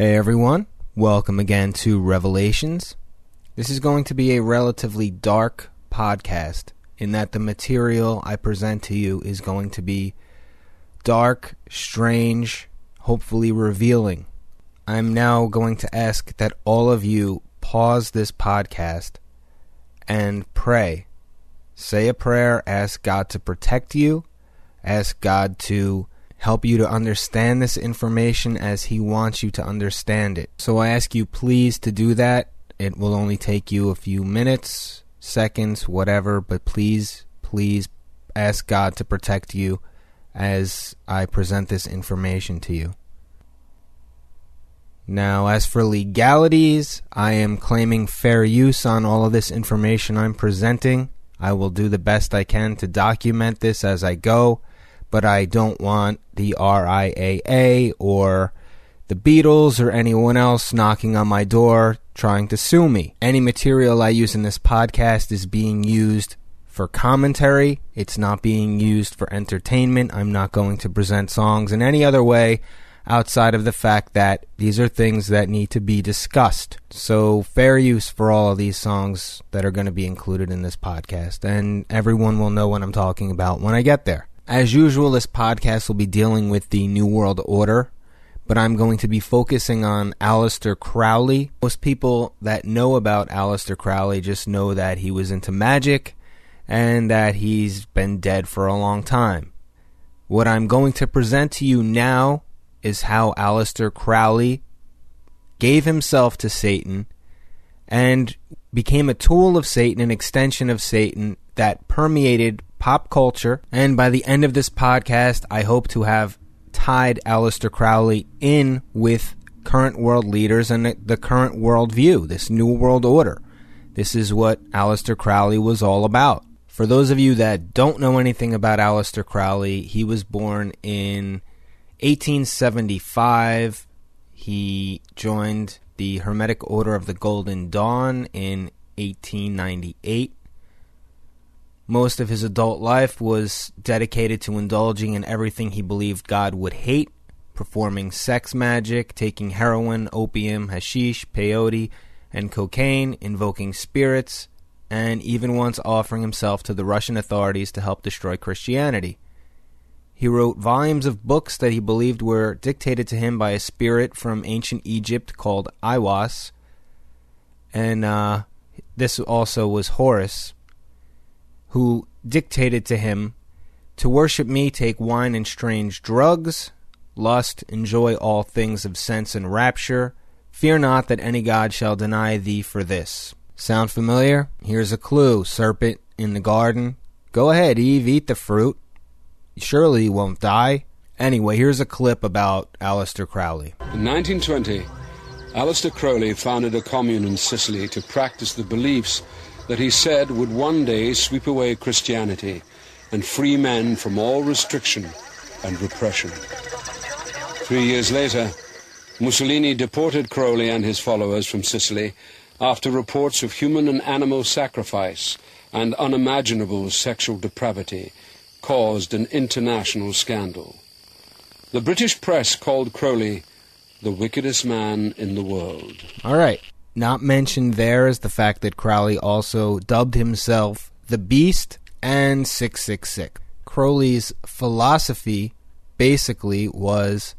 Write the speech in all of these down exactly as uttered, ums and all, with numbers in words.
Hey everyone, welcome again to Revelations. This is going to be a relatively dark podcast in that the material I present to you is going to be dark, strange, hopefully revealing. I'm now going to ask that all of you pause this podcast and pray. Say a prayer, ask God to protect you, ask God to help you to understand this information as He wants you to understand it. So I ask you please to do that. It will only take you a few minutes, seconds, whatever, but please, please ask God to protect you as I present this information to you. Now, as for legalities, I am claiming fair use on all of this information I'm presenting. I will do the best I can to document this as I go, but I don't want the R I A A or the Beatles or anyone else knocking on my door trying to sue me. Any material I use in this podcast is being used for commentary. It's not being used for entertainment. I'm not going to present songs in any other way outside of the fact that these are things that need to be discussed. So fair use for all of these songs that are going to be included in this podcast, and everyone will know what I'm talking about when I get there. As usual, this podcast will be dealing with the New World Order, but I'm going to be focusing on Aleister Crowley. Most people that know about Aleister Crowley just know that he was into magic and that he's been dead for a long time. What I'm going to present to you now is how Aleister Crowley gave himself to Satan and became a tool of Satan, an extension of Satan that permeated pop culture. And by the end of this podcast, I hope to have tied Aleister Crowley in with current world leaders and the current world view, this New World Order. This is what Aleister Crowley was all about. For those of you that don't know anything about Aleister Crowley, he was born in eighteen seventy-five. He joined the Hermetic Order of the Golden Dawn in eighteen ninety-eight. Most of his adult life was dedicated to indulging in everything he believed God would hate, performing sex magic, taking heroin, opium, hashish, peyote, and cocaine, invoking spirits, and even once offering himself to the Russian authorities to help destroy Christianity. He wrote volumes of books that he believed were dictated to him by a spirit from ancient Egypt called Aiwass, and uh, this also was Horus, who dictated to him, "To worship me, take wine and strange drugs, lust, enjoy all things of sense and rapture. Fear not that any god shall deny thee for this." Sound familiar? Here's a clue. Serpent in the garden. Go ahead, Eve, eat the fruit. Surely you won't die. Anyway, here's a clip about Aleister Crowley. In nineteen twenty, Aleister Crowley founded a commune in Sicily to practice the beliefs that he said would one day sweep away Christianity and free men from all restriction and repression. Three years later, Mussolini deported Crowley and his followers from Sicily after reports of human and animal sacrifice and unimaginable sexual depravity caused an international scandal. The British press called Crowley the wickedest man in the world. All right. Not mentioned there is the fact that Crowley also dubbed himself the Beast and six six six. Crowley's philosophy basically was,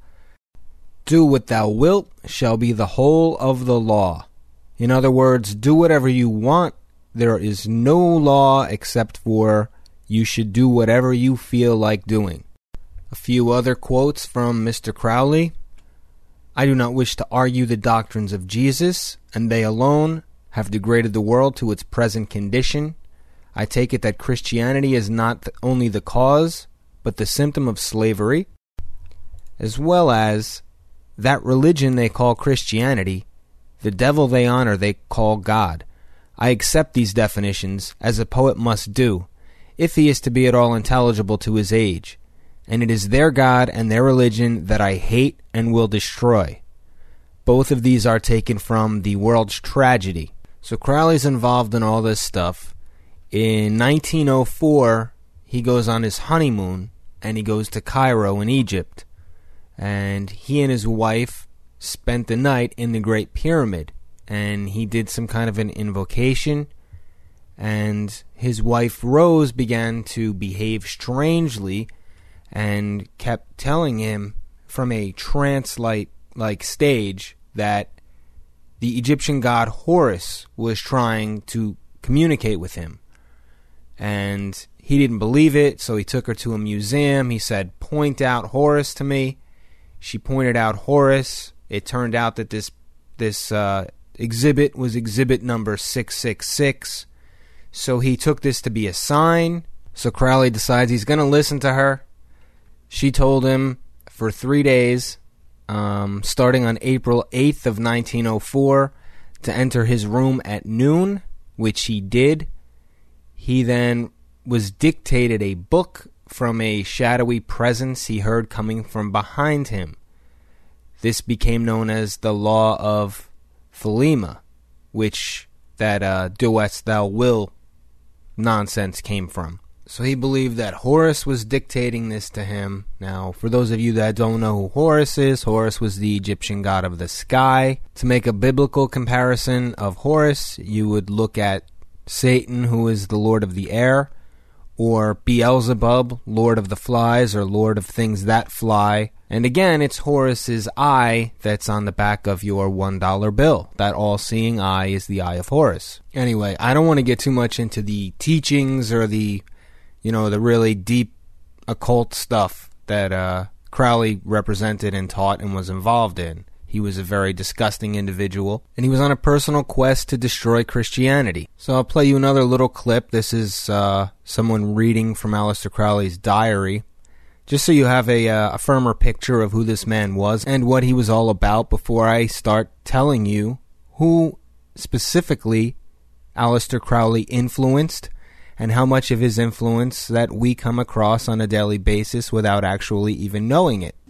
"Do what thou wilt shall be the whole of the law." In other words, do whatever you want. There is no law except for you should do whatever you feel like doing. A few other quotes from Mister Crowley. "I do not wish to argue the doctrines of Jesus, and they alone have degraded the world to its present condition. I take it that Christianity is not only the cause, but the symptom of slavery, as well as that religion they call Christianity, the devil they honor they call God. I accept these definitions, as a poet must do, if he is to be at all intelligible to his age. And it is their God and their religion that I hate and will destroy. Both of these are taken from The World's Tragedy." So Crowley's involved in all this stuff. In nineteen oh four, he goes on his honeymoon, and he goes to Cairo in Egypt. And he and his wife spent the night in the Great Pyramid, and he did some kind of an invocation, and his wife Rose began to behave strangely and kept telling him from a trance-like like stage that the Egyptian god Horus was trying to communicate with him. And he didn't believe it, so he took her to a museum. He said, "Point out Horus to me." She pointed out Horus. It turned out that this this uh, exhibit was exhibit number six six six. So he took this to be a sign. So Crowley decides he's going to listen to her. She told him for three days, um, starting on April eighth of nineteen oh four, to enter his room at noon, which he did. He then was dictated a book from a shadowy presence he heard coming from behind him. This became known as the Law of Thelema, which that uh, "doest thou will" nonsense came from. So he believed that Horus was dictating this to him. Now, for those of you that don't know who Horus is, Horus was the Egyptian god of the sky. To make a biblical comparison of Horus, you would look at Satan, who is the lord of the air, or Beelzebub, lord of the flies, or lord of things that fly. And again, it's Horus's eye that's on the back of your one dollar bill. That all-seeing eye is the eye of Horus. Anyway, I don't want to get too much into the teachings or the, you know, the really deep occult stuff that uh, Crowley represented and taught and was involved in. He was a very disgusting individual, and he was on a personal quest to destroy Christianity. So I'll play you another little clip. This is uh, someone reading from Aleister Crowley's diary, just so you have a, uh, a firmer picture of who this man was and what he was all about before I start telling you who specifically Aleister Crowley influenced and how much of his influence that we come across on a daily basis without actually even knowing it.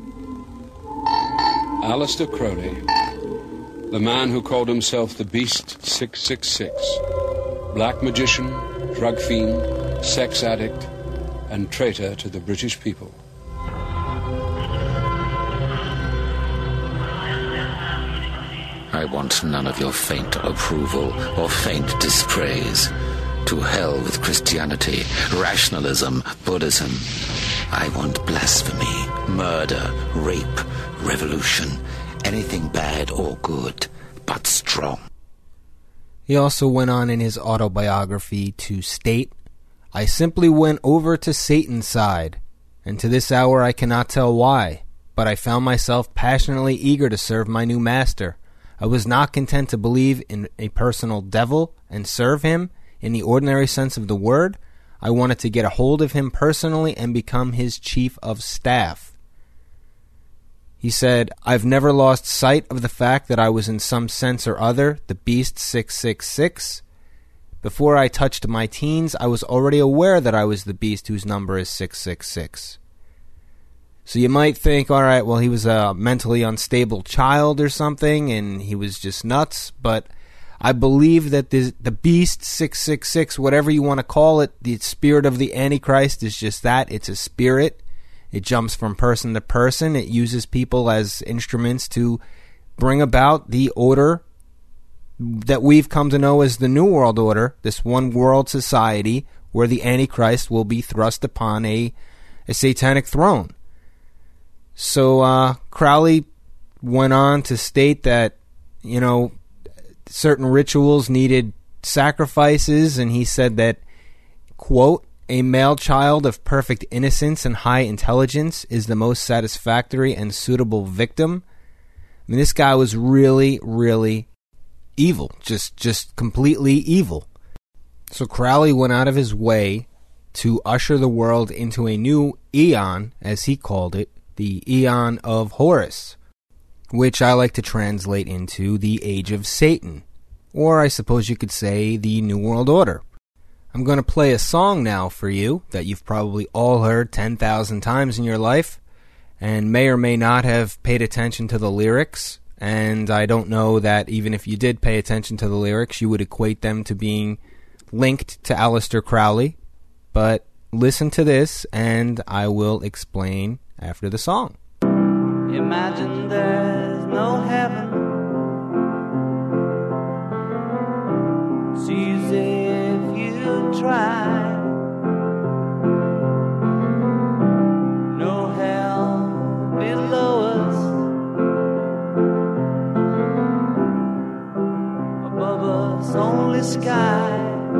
Aleister Crowley, the man who called himself the Beast six six six, black magician, drug fiend, sex addict, and traitor to the British people. I want none of your faint approval or faint dispraise. To hell with Christianity, rationalism, Buddhism. I want blasphemy, murder, rape, revolution, anything bad or good, but strong. He also went on in his autobiography to state, "I simply went over to Satan's side, and to this hour I cannot tell why, but I found myself passionately eager to serve my new master. I was not content to believe in a personal devil and serve him in the ordinary sense of the word. I wanted to get a hold of him personally and become his chief of staff." He said, "I've never lost sight of the fact that I was in some sense or other the Beast six six six. Before I touched my teens, I was already aware that I was the beast whose number is six six six. So you might think, all right, well, he was a mentally unstable child or something, and he was just nuts, but I believe that the, the Beast six six six, whatever you want to call it, the spirit of the Antichrist is just that. It's a spirit. It jumps from person to person. It uses people as instruments to bring about the order that we've come to know as the New World Order, this one world society where the Antichrist will be thrust upon a, a satanic throne. So uh, Crowley went on to state that, you know, certain rituals needed sacrifices, and he said that, quote, "A male child of perfect innocence and high intelligence is the most satisfactory and suitable victim." I mean, this guy was really, really evil, just just completely evil. So Crowley went out of his way to usher the world into a new eon, as he called it, the Eon of Horus, which I like to translate into the Age of Satan, or I suppose you could say the New World Order. I'm going to play a song now for you that you've probably all heard ten thousand times in your life and may or may not have paid attention to the lyrics. And I don't know that even if you did pay attention to the lyrics, you would equate them to being linked to Aleister Crowley. But listen to this, and I will explain after the song. Imagine there's no heaven. It's easy if you try. No hell below us, above us only sky.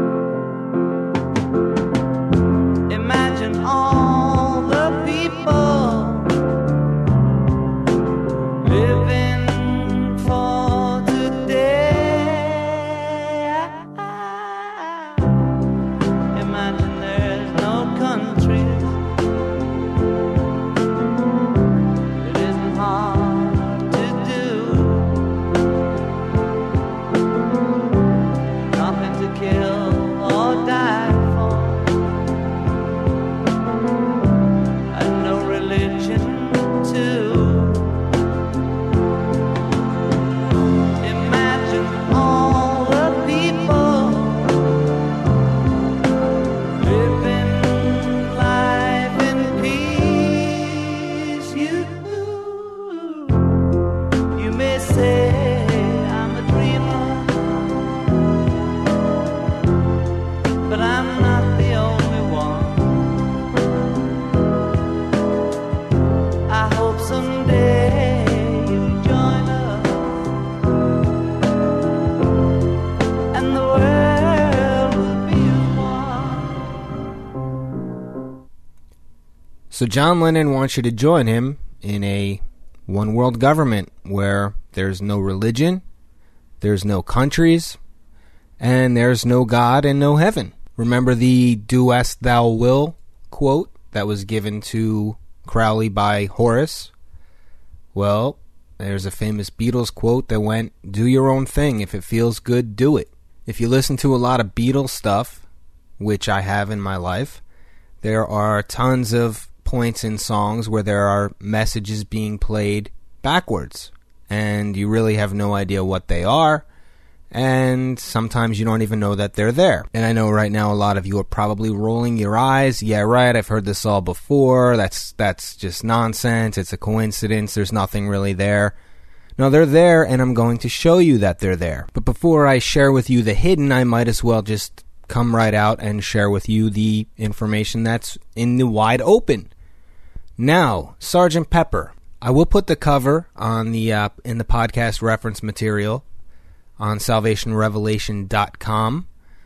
Imagine all the people living for today. Imagine there's no countries. It isn't hard to do. Nothing to kill or die for, and no religion too. Imagine all the people living life in peace. You, you may say I'm a dreamer, but I'm not the only one. I hope someday you'll join us, and the world will be as one. So John Lennon wants you to join him in a one-world government where there's no religion, there's no countries, and there's no God and no heaven. Remember the "Do as thou will" quote that was given to Crowley by Horace? Well, there's a famous Beatles quote that went, "Do your own thing. If it feels good, do it." If you listen to a lot of Beatles stuff, which I have in my life, there are tons of points in songs where there are messages being played backwards, and you really have no idea what they are, and sometimes you don't even know that they're there. And I know right now a lot of you are probably rolling your eyes. Yeah, right, I've heard this all before. That's that's just nonsense. It's a coincidence. There's nothing really there. No, they're there, and I'm going to show you that they're there. But before I share with you the hidden, I might as well just come right out and share with you the information that's in the wide open. Now, Sergeant Pepper. I will put the cover on the uh, in the podcast reference material on salvation revelation dot com.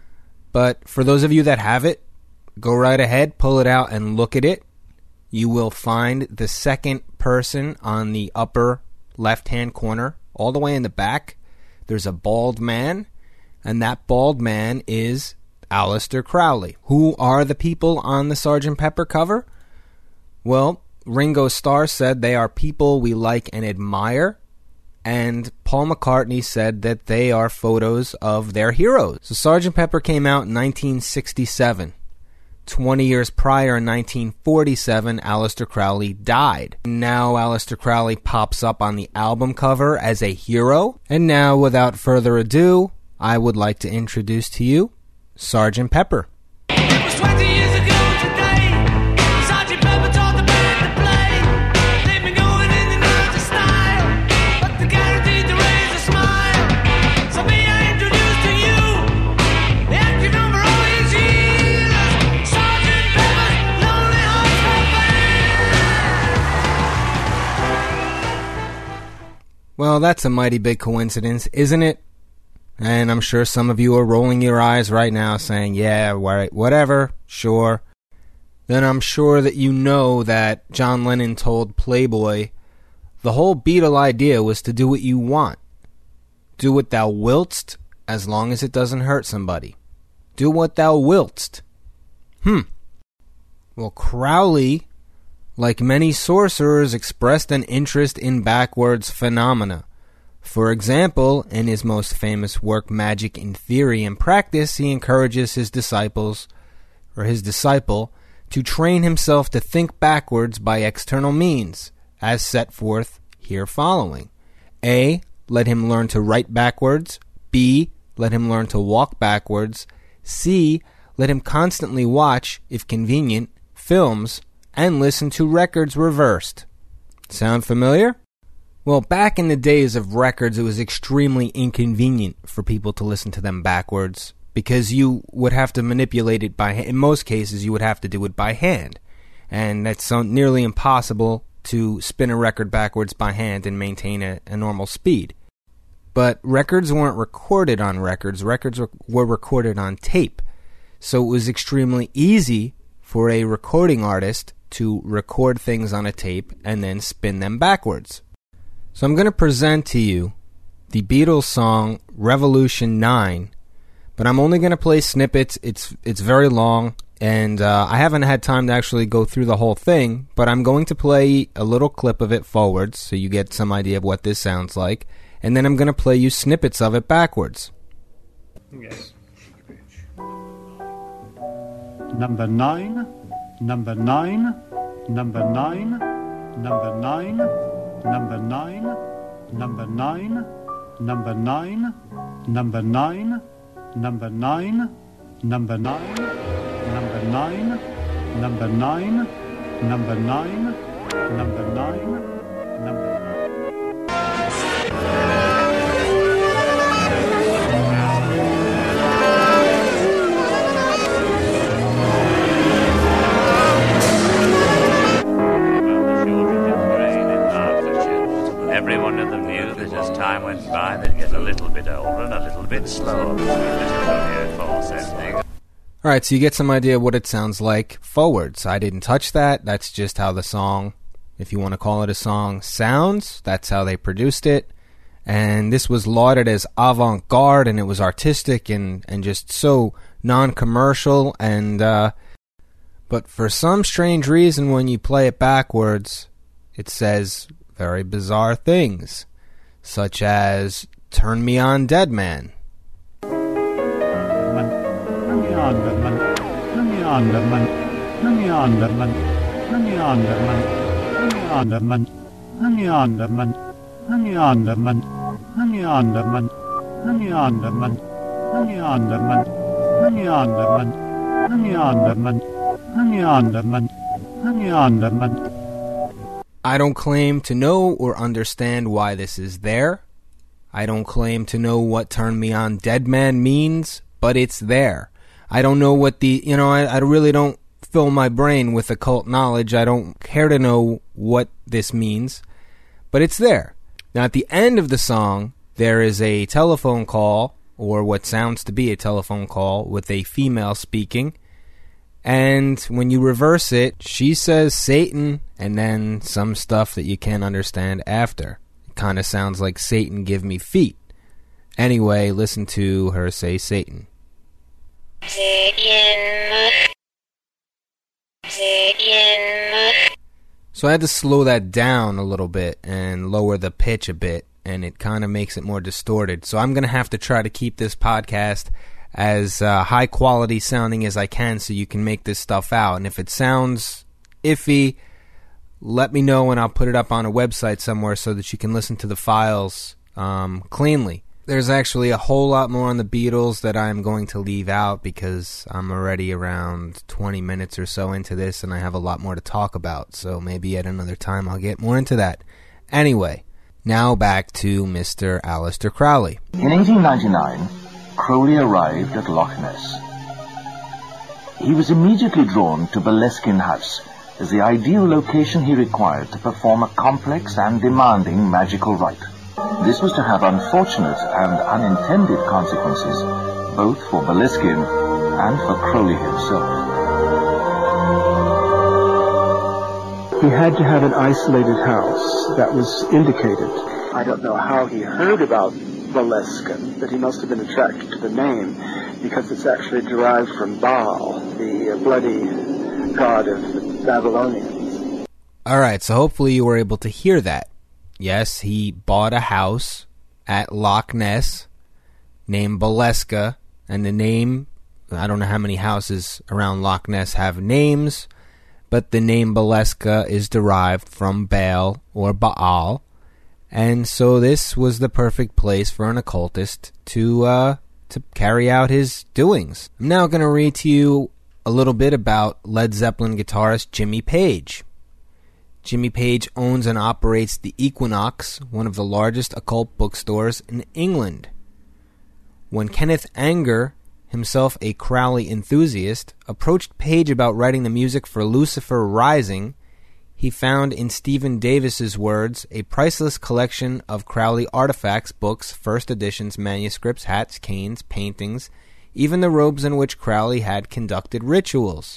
But for those of you that have it, go right ahead, pull it out and look at it. You will find the second person on the upper left-hand corner, all the way in the back. There's a bald man, and that bald man is Aleister Crowley. Who are the people on the Sergeant Pepper cover? Well, Ringo Starr said they are people we like and admire, and Paul McCartney said that they are photos of their heroes. So Sergeant Pepper came out in nineteen sixty-seven. twenty years prior, in nineteen forty-seven, Aleister Crowley died. Now Aleister Crowley pops up on the album cover as a hero. And now, without further ado, I would like to introduce to you Sergeant Pepper. It was twenty years ago today. Sergeant Pepper taught the band to play. They've been going in and out of style, but they're guaranteed to raise a smile. So may I introduce to you the active number all these years, Sergeant Pepper's Lonely Hearts Club Band. Well, that's a mighty big coincidence, isn't it? And I'm sure some of you are rolling your eyes right now saying, yeah, whatever, sure. Then I'm sure that you know that John Lennon told Playboy, the whole Beatle idea was to do what you want. Do what thou wiltst, as long as it doesn't hurt somebody. Do what thou wiltst. Hmm. Well, Crowley, like many sorcerers, expressed an interest in backwards phenomena. For example, in his most famous work, Magic in Theory and Practice, he encourages his disciples, or his disciple, to train himself to think backwards by external means, as set forth here following. A. Let him learn to write backwards. B. Let him learn to walk backwards. C. Let him constantly watch, if convenient, films, and listen to records reversed. Sound familiar? Well, back in the days of records, it was extremely inconvenient for people to listen to them backwards because you would have to manipulate it by hand. In most cases, you would have to do it by hand. And that's so nearly impossible to spin a record backwards by hand and maintain a, a normal speed. But records weren't recorded on records. Records were, were recorded on tape. So it was extremely easy for a recording artist to record things on a tape and then spin them backwards. So I'm going to present to you the Beatles song Revolution nine, but I'm only going to play snippets. It's it's very long, and uh, I haven't had time to actually go through the whole thing, but I'm going to play a little clip of it forwards so you get some idea of what this sounds like, and then I'm going to play you snippets of it backwards. Yes. Number nine, number nine, number nine, number nine, number nine, number nine, number nine, number nine, number nine, number nine, number nine, number nine, number nine, number nine, number Everyone of them knew that as time went by, they'd get a little bit older and a little bit slower. Alright, so you get some idea of what it sounds like forwards. I didn't touch that. That's just how the song, if you want to call it a song, sounds. That's how they produced it. And this was lauded as avant-garde, and it was artistic and, and just so non-commercial. And uh, but for some strange reason, when you play it backwards, it says very bizarre things, such as "Turn Me On, Dead Man." I don't claim to know or understand why this is there. I don't claim to know what "Turn Me On, Dead Man" means, but it's there. I don't know what the, you know, I, I really don't fill my brain with occult knowledge. I don't care to know what this means, but it's there. Now, at the end of the song, there is a telephone call, or what sounds to be a telephone call, with a female speaking. And when you reverse it, she says Satan, and then some stuff that you can't understand after. It kind of sounds like Satan give me feet. Anyway, listen to her say Satan. Satan. Satan. So I had to slow that down a little bit and lower the pitch a bit, and it kind of makes it more distorted. So I'm going to have to try to keep this podcast as uh, high quality sounding as I can so you can make this stuff out. And if it sounds iffy, let me know and I'll put it up on a website somewhere so that you can listen to the files um, cleanly. There's actually a whole lot more on the Beatles that I'm going to leave out because I'm already around twenty minutes or so into this and I have a lot more to talk about. So maybe at another time I'll get more into that. Anyway, now back to Mister Aleister Crowley. In eighteen ninety-nine, Crowley arrived at Loch Ness. He was immediately drawn to Boleskine House as the ideal location he required to perform a complex and demanding magical rite. This was to have unfortunate and unintended consequences, both for Boleskine and for Crowley himself. He had to have an isolated house that was indicated. I don't know how he heard about Boleskine, but he must have been attracted to the name because it's actually derived from Baal, the bloody god of the Babylonians. Alright, so hopefully you were able to hear that. Yes, he bought a house at Loch Ness named Boleskine, and the name, I don't know how many houses around Loch Ness have names, but the name Boleskine is derived from Baal or Baal. And so this was the perfect place for an occultist to uh, to carry out his doings. I'm now going to read to you a little bit about Led Zeppelin guitarist Jimmy Page. Jimmy Page owns and operates the Equinox, one of the largest occult bookstores in England. When Kenneth Anger, himself a Crowley enthusiast, approached Page about writing the music for Lucifer Rising, he found in Stephen Davis's words a priceless collection of Crowley artifacts, books, first editions, manuscripts, hats, canes, paintings, even the robes in which Crowley had conducted rituals.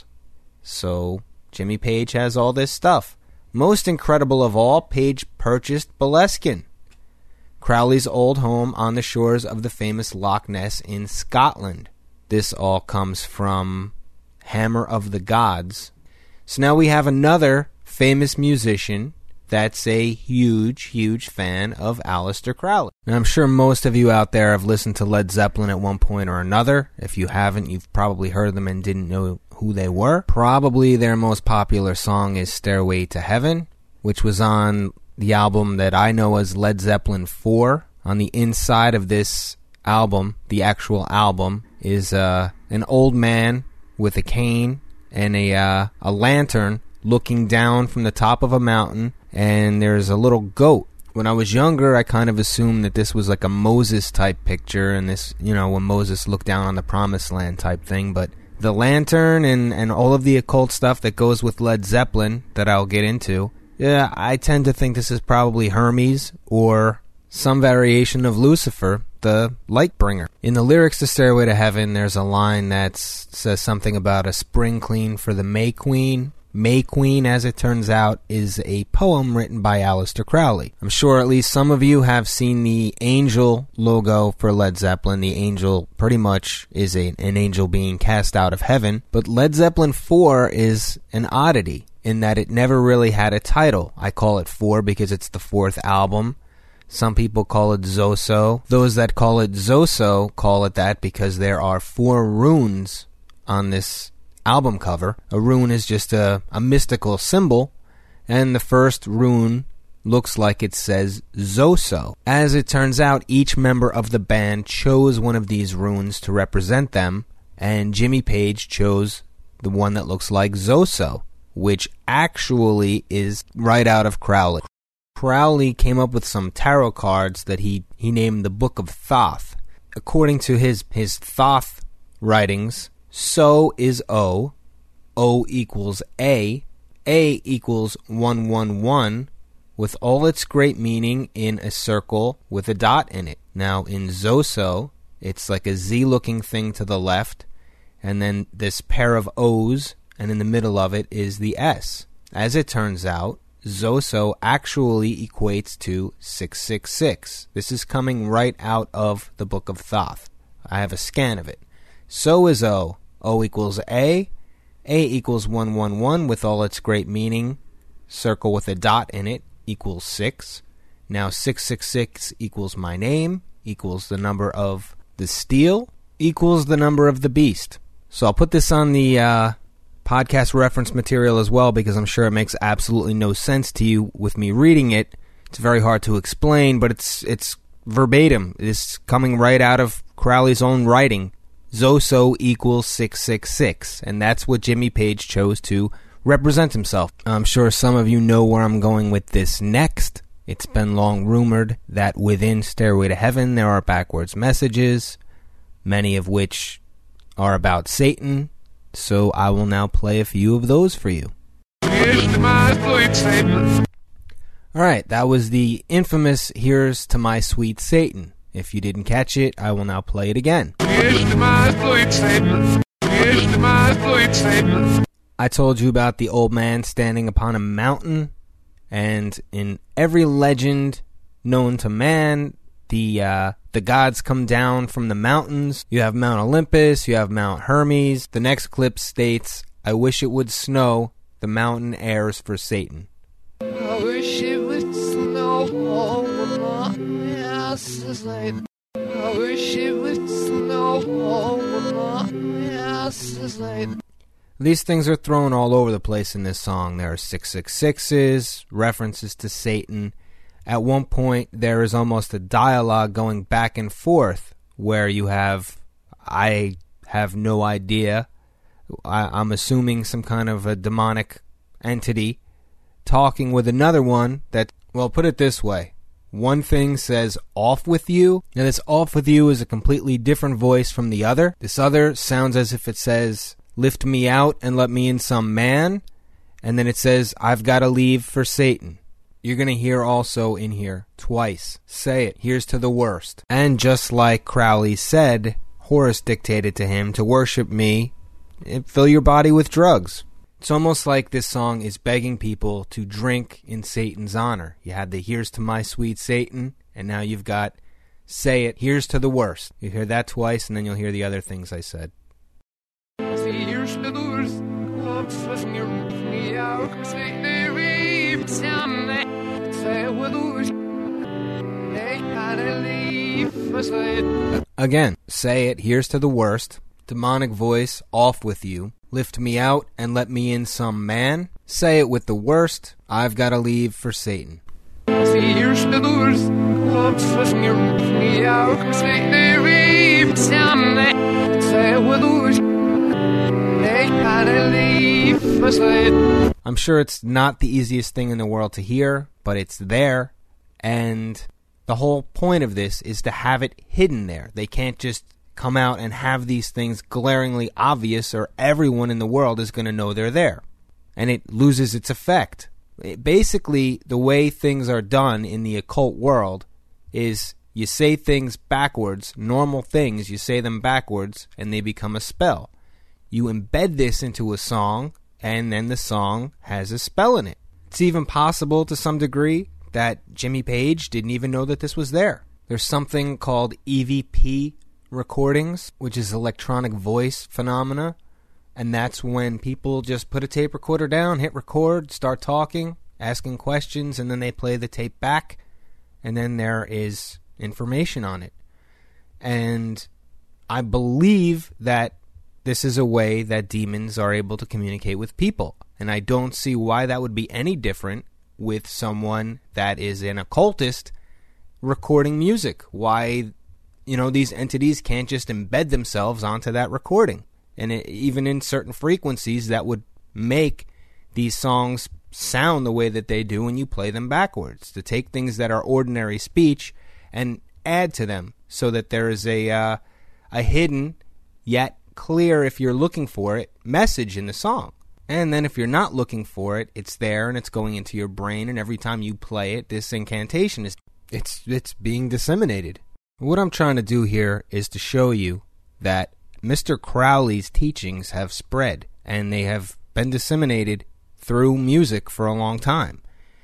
So, Jimmy Page has all this stuff. Most incredible of all, Page purchased Boleskine, Crowley's old home on the shores of the famous Loch Ness in Scotland. This all comes from Hammer of the Gods. So now we have another famous musician that's a huge, huge fan of Aleister Crowley. And I'm sure most of you out there have listened to Led Zeppelin at one point or another. If you haven't, you've probably heard them and didn't know who they were. Probably their most popular song is Stairway to Heaven, which was on the album that I know as Led Zeppelin four. On the inside of this album, the actual album, is uh, an old man with a cane and a uh, a lantern looking down from the top of a mountain, and there's a little goat. When I was younger, I kind of assumed that this was like a Moses-type picture, and this, you know, when Moses looked down on the Promised Land type thing, but the lantern and, and all of the occult stuff that goes with Led Zeppelin that I'll get into, yeah, I tend to think this is probably Hermes or some variation of Lucifer, the light bringer. In the lyrics to Stairway to Heaven, there's a line that says something about a spring clean for the May Queen. May Queen, as it turns out, is a poem written by Aleister Crowley. I'm sure at least some of you have seen the angel logo for Led Zeppelin. The angel pretty much is a, an angel being cast out of heaven. But Led Zeppelin four is an oddity in that it never really had a title. I call it four because it's the fourth album. Some people call it Zoso. Those that call it Zoso call it that because there are four runes on this album cover. A rune is just a, a mystical symbol, and the first rune looks like it says Zoso. As it turns out, each member of the band chose one of these runes to represent them, and Jimmy Page chose the one that looks like Zoso, which actually is right out of Crowley. Crowley came up with some tarot cards that he, he named the Book of Thoth. According to his, his Thoth writings, So is O, O equals A, A equals one one one, with all its great meaning in a circle with a dot in it. Now in Zoso, it's like a Z-looking thing to the left, and then this pair of O's, and in the middle of it is the S. As it turns out, Zoso actually equates to six six six. This is coming right out of the Book of Thoth. I have a scan of it. So is O. O equals A. A equals one one one with all its great meaning. Circle with a dot in it equals six. Now six six six equals my name, equals the number of the steel, equals the number of the beast. So I'll put this on the uh, podcast reference material as well, because I'm sure it makes absolutely no sense to you with me reading it. It's very hard to explain, but it's it's verbatim. It's coming right out of Crowley's own writing. Zoso equals six six six, and that's what Jimmy Page chose to represent himself. I'm sure some of you know where I'm going with this next. It's been long rumored that within Stairway to Heaven there are backwards messages, many of which are about Satan, so I will now play a few of those for you. Alright, that was the infamous Here's to My Sweet Satan. If you didn't catch it, I will now play it again. I told you about the old man standing upon a mountain, and in every legend known to man, the uh, the gods come down from the mountains. You have Mount Olympus, you have Mount Hermes. The next clip states, I wish it would snow, the mountain heirs for Satan. I wish it would snow over my ass. I wish it would snow over my ass. These things are thrown all over the place in this song. There are six six sixes, references to Satan. At one point, there is almost a dialogue going back and forth where you have, I have no idea, I, I'm assuming some kind of a demonic entity talking with another one that, well, put it this way. One thing says off with you. Now this off with you is a completely different voice from the other. This other sounds as if it says lift me out and let me in some man. And then it says I've got to leave for Satan. You're going to hear also in here twice. Say it. Here's to the worst. And just like Crowley said, Horus dictated to him to worship me and fill your body with drugs. It's almost like this song is begging people to drink in Satan's honor. You had the here's to my sweet Satan, and now you've got say it, here's to the worst. You hear that twice, and then you'll hear the other things I said. Here's to the worst. Again, say it, here's to the worst. Demonic voice, off with you. Lift me out and let me in some man. Say it with the worst. I've got to leave for Satan. Here's to the worst. Say it with the worst. I'm sure it's not the easiest thing in the world to hear, but it's there, and the whole point of this is to have it hidden there. They can't just come out and have these things glaringly obvious, or everyone in the world is going to know they're there, and it loses its effect. It, basically, the way things are done in the occult world is you say things backwards, normal things, you say them backwards, and they become a spell. You embed this into a song, and then the song has a spell in it. It's even possible to some degree that Jimmy Page didn't even know that this was there. There's something called E V P recordings, which is electronic voice phenomena, and that's when people just put a tape recorder down, hit record, start talking, asking questions, and then they play the tape back, and then there is information on it. And I believe that this is a way that demons are able to communicate with people. And I don't see why that would be any different with someone that is an occultist recording music. Why, you know, these entities can't just embed themselves onto that recording. And it, even in certain frequencies, that would make these songs sound the way that they do when you play them backwards. To take things that are ordinary speech and add to them so that there is a uh, a hidden yet clear, if you're looking for it, message in the song. And then if you're not looking for it, it's there and it's going into your brain, and every time you play it, this incantation is it's it's being disseminated. What I'm trying to do here is to show you that Mister Crowley's teachings have spread, and they have been disseminated through music for a long time.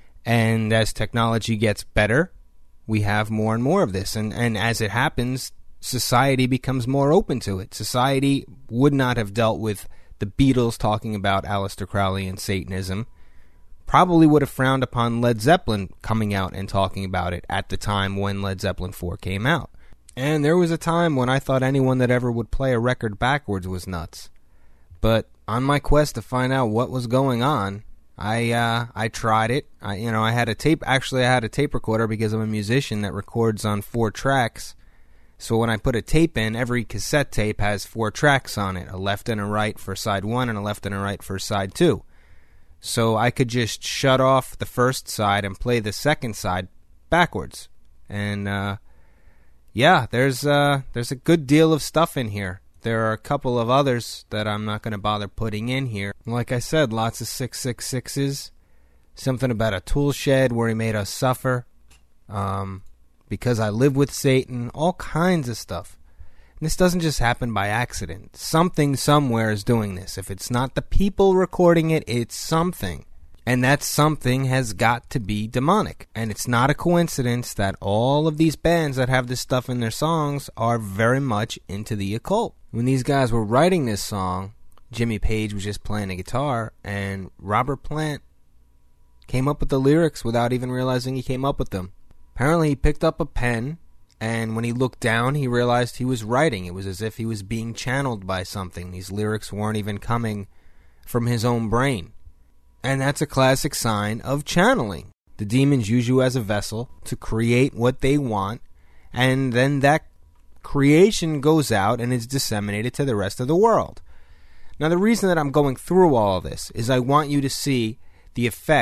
And as technology gets better, we have more and more of this, and, and as it happens, society becomes more open to it. Society would not have dealt with the Beatles talking about Aleister Crowley and Satanism. Probably would have frowned upon Led Zeppelin coming out and talking about it at the time when Led Zeppelin four came out. And there was a time when I thought anyone that ever would play a record backwards was nuts. But on my quest to find out what was going on, I uh, I tried it. I, you know, I had a tape. Actually, I had a tape recorder because I'm a musician that records on four tracks. So when I put a tape in, every cassette tape has four tracks on it, a left and a right for side one and a left and a right for side two. So I could just shut off the first side and play the second side backwards. And uh, yeah, there's uh, there's a good deal of stuff in here. There are a couple of others that I'm not going to bother putting in here. Like I said, lots of six six sixes. Something about a tool shed where he made us suffer. Um... Because I live with Satan, all kinds of stuff. And this doesn't just happen by accident. Something somewhere is doing this. If it's not the people recording it, it's something. And that something has got to be demonic. And it's not a coincidence that all of these bands that have this stuff in their songs are very much into the occult. When these guys were writing this song, Jimmy Page was just playing a guitar, and Robert Plant came up with the lyrics without even realizing he came up with them. Apparently he picked up a pen, and when he looked down, he realized he was writing. It was as if he was being channeled by something. These lyrics weren't even coming from his own brain. And that's a classic sign of channeling. The demons use you as a vessel to create what they want, and then that creation goes out and is disseminated to the rest of the world. Now, the reason that I'm going through all of this is I want you to see the effect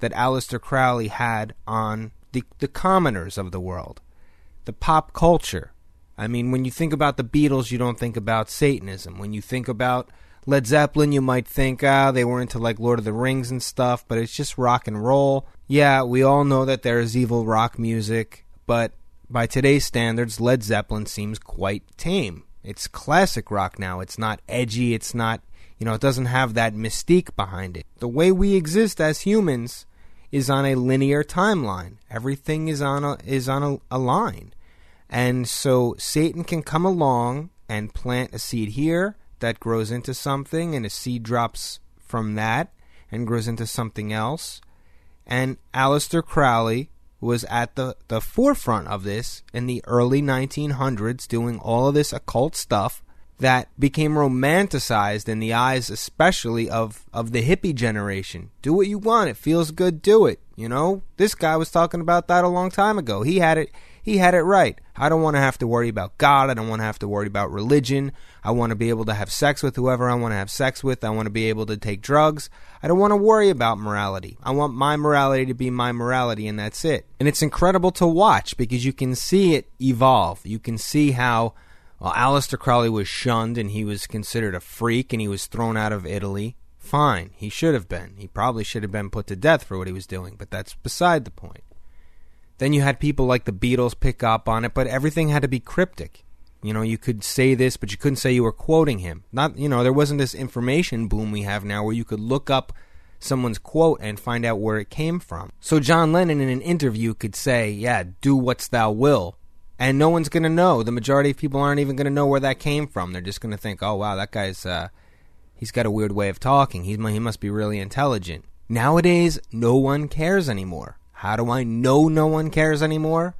that Aleister Crowley had on the, the commoners of the world, the pop culture. I mean, when you think about the Beatles, you don't think about Satanism. When you think about Led Zeppelin, you might think, ah, they were into like Lord of the Rings and stuff, but it's just rock and roll. Yeah, we all know that there is evil rock music, but by today's standards, Led Zeppelin seems quite tame. It's classic rock now. It's not edgy. It's not, you know, it doesn't have that mystique behind it. The way we exist as humans is on a linear timeline. Everything is on a, is on a, a line. And so Satan can come along and plant a seed here that grows into something, and a seed drops from that and grows into something else. And Aleister Crowley was at the, the forefront of this in the early nineteen hundreds, doing all of this occult stuff that became romanticized in the eyes especially of, of the hippie generation. Do what you want. It feels good. Do it. You know, this guy was talking about that a long time ago. He had it. He had it right. I don't want to have to worry about God. I don't want to have to worry about religion. I want to be able to have sex with whoever I want to have sex with. I want to be able to take drugs. I don't want to worry about morality. I want my morality to be my morality, and that's it. And it's incredible to watch because you can see it evolve. You can see how well, Aleister Crowley was shunned and he was considered a freak and he was thrown out of Italy. Fine. He should have been. He probably should have been put to death for what he was doing, but that's beside the point. Then you had people like the Beatles pick up on it, but everything had to be cryptic. You know, you could say this, but you couldn't say you were quoting him. Not, you know, there wasn't this information boom we have now where you could look up someone's quote and find out where it came from. So John Lennon in an interview could say, yeah, do what's thou will, and no one's going to know. The majority of people aren't even going to know where that came from. They're just going to think, oh, wow, that guy's, uh, he's got a weird way of talking. He's, he must be really intelligent. Nowadays, no one cares anymore. How do I know no one cares anymore?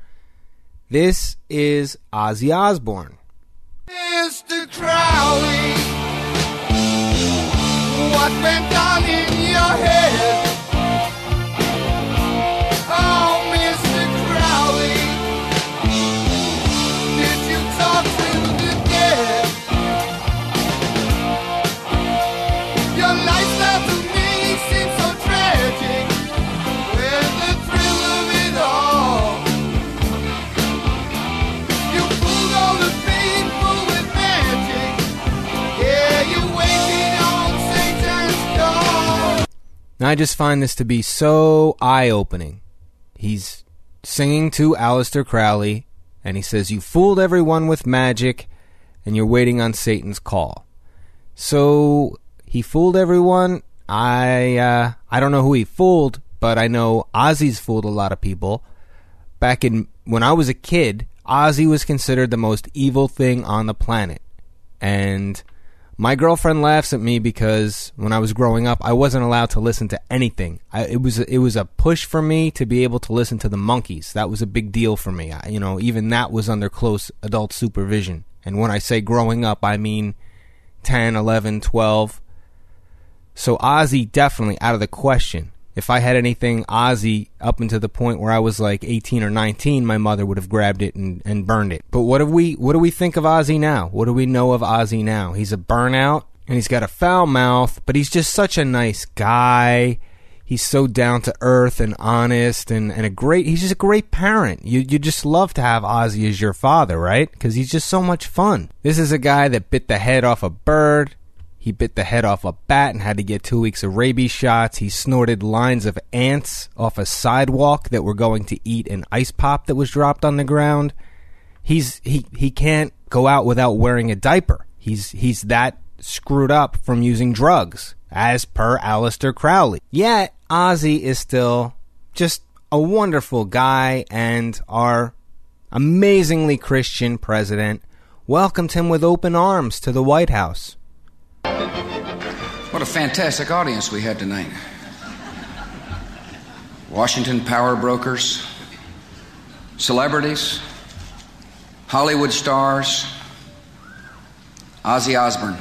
This is Ozzy Osbourne. Mister Crowley, what went on in your head? Oh, Mister Crowley, did you talk to the dead? Your lifestyle to me seems so tragic. Where's the thrill of it all? You fooled all the people with magic. Yeah, you're waiting on Satan's door. Now, I just find this to be so eye-opening. He's singing to Aleister Crowley, and he says, you fooled everyone with magic, and you're waiting on Satan's call. So, he fooled everyone. I, uh, I don't know who he fooled, but I know Ozzy's fooled a lot of people. Back in, when I was a kid, Ozzy was considered the most evil thing on the planet. And my girlfriend laughs at me because when I was growing up, I wasn't allowed to listen to anything. I, it was it was a push for me to be able to listen to the Monkees. That was a big deal for me. I, you know, even that was under close adult supervision. And when I say growing up, I mean ten, eleven, twelve. So Ozzy definitely out of the question. If I had anything Ozzy up until the point where I was like eighteen or nineteen, my mother would have grabbed it and, and burned it. But what do we what do we think of Ozzy now? What do we know of Ozzy now? He's a burnout, and he's got a foul mouth, but he's just such a nice guy. He's so down to earth and honest, and, and a great, he's just a great parent. You you just love to have Ozzy as your father, right? Because he's just so much fun. This is a guy that bit the head off a bird. He bit the head off a bat and had to get two weeks of rabies shots. He snorted lines of ants off a sidewalk that were going to eat an ice pop that was dropped on the ground. He's he he can't go out without wearing a diaper. He's he's that screwed up from using drugs, as per Aleister Crowley. Yet Ozzy is still just a wonderful guy, and our amazingly Christian president welcomed him with open arms to the White House. What a fantastic audience we had tonight. Washington power brokers, celebrities, Hollywood stars, Ozzy Osbourne.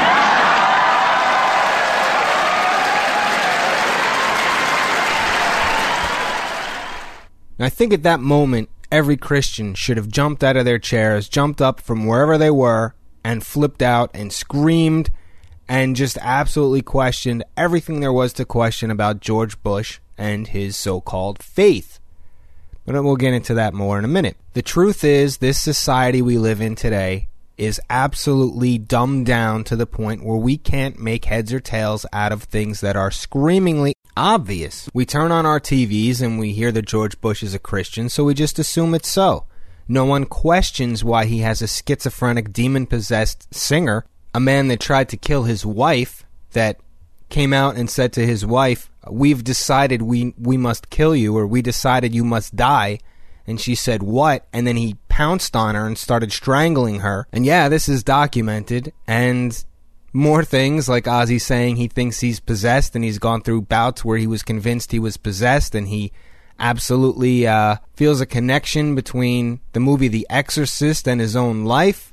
I think at that moment, every Christian should have jumped out of their chairs, jumped up from wherever they were, and flipped out and screamed and just absolutely questioned everything there was to question about George Bush and his so-called faith. But we'll get into that more in a minute. The truth is, this society we live in today is absolutely dumbed down to the point where we can't make heads or tails out of things that are screamingly obvious. We turn on our T Vs and we hear that George Bush is a Christian, so we just assume it's so. No one questions why he has a schizophrenic, demon-possessed singer, a man that tried to kill his wife, that came out and said to his wife, "We've decided we we must kill you," or "We decided you must die." And she said, "What?" And then he pounced on her and started strangling her. And yeah, this is documented. And more things, like Ozzy saying he thinks he's possessed, and he's gone through bouts where he was convinced he was possessed, and he absolutely uh, feels a connection between the movie The Exorcist and his own life.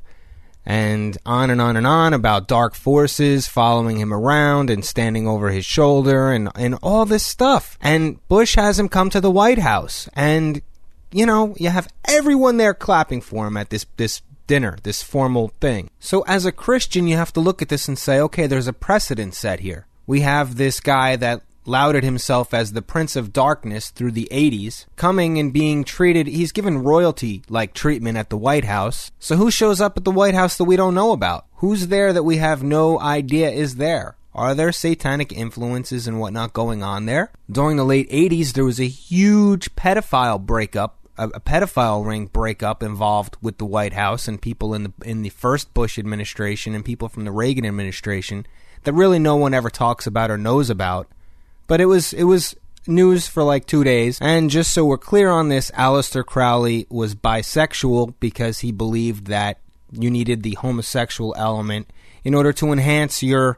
And on and on and on about dark forces following him around and standing over his shoulder and, and all this stuff. And Bush has him come to the White House. And, you know, you have everyone there clapping for him at this, this dinner, this formal thing. So as a Christian, you have to look at this and say, okay, there's a precedent set here. We have this guy that lauded himself as the Prince of Darkness through the eighties, coming and being treated, he's given royalty-like treatment at the White House. So who shows up at the White House that we don't know about? Who's there that we have no idea is there? Are there satanic influences and whatnot going on there? During the late eighties, there was a huge pedophile breakup, a, a pedophile ring breakup involved with the White House and people in the in the first Bush administration and people from the Reagan administration that really no one ever talks about or knows about. But it was it was news for like two days. And just so we're clear on this, Aleister Crowley was bisexual because he believed that you needed the homosexual element in order to enhance your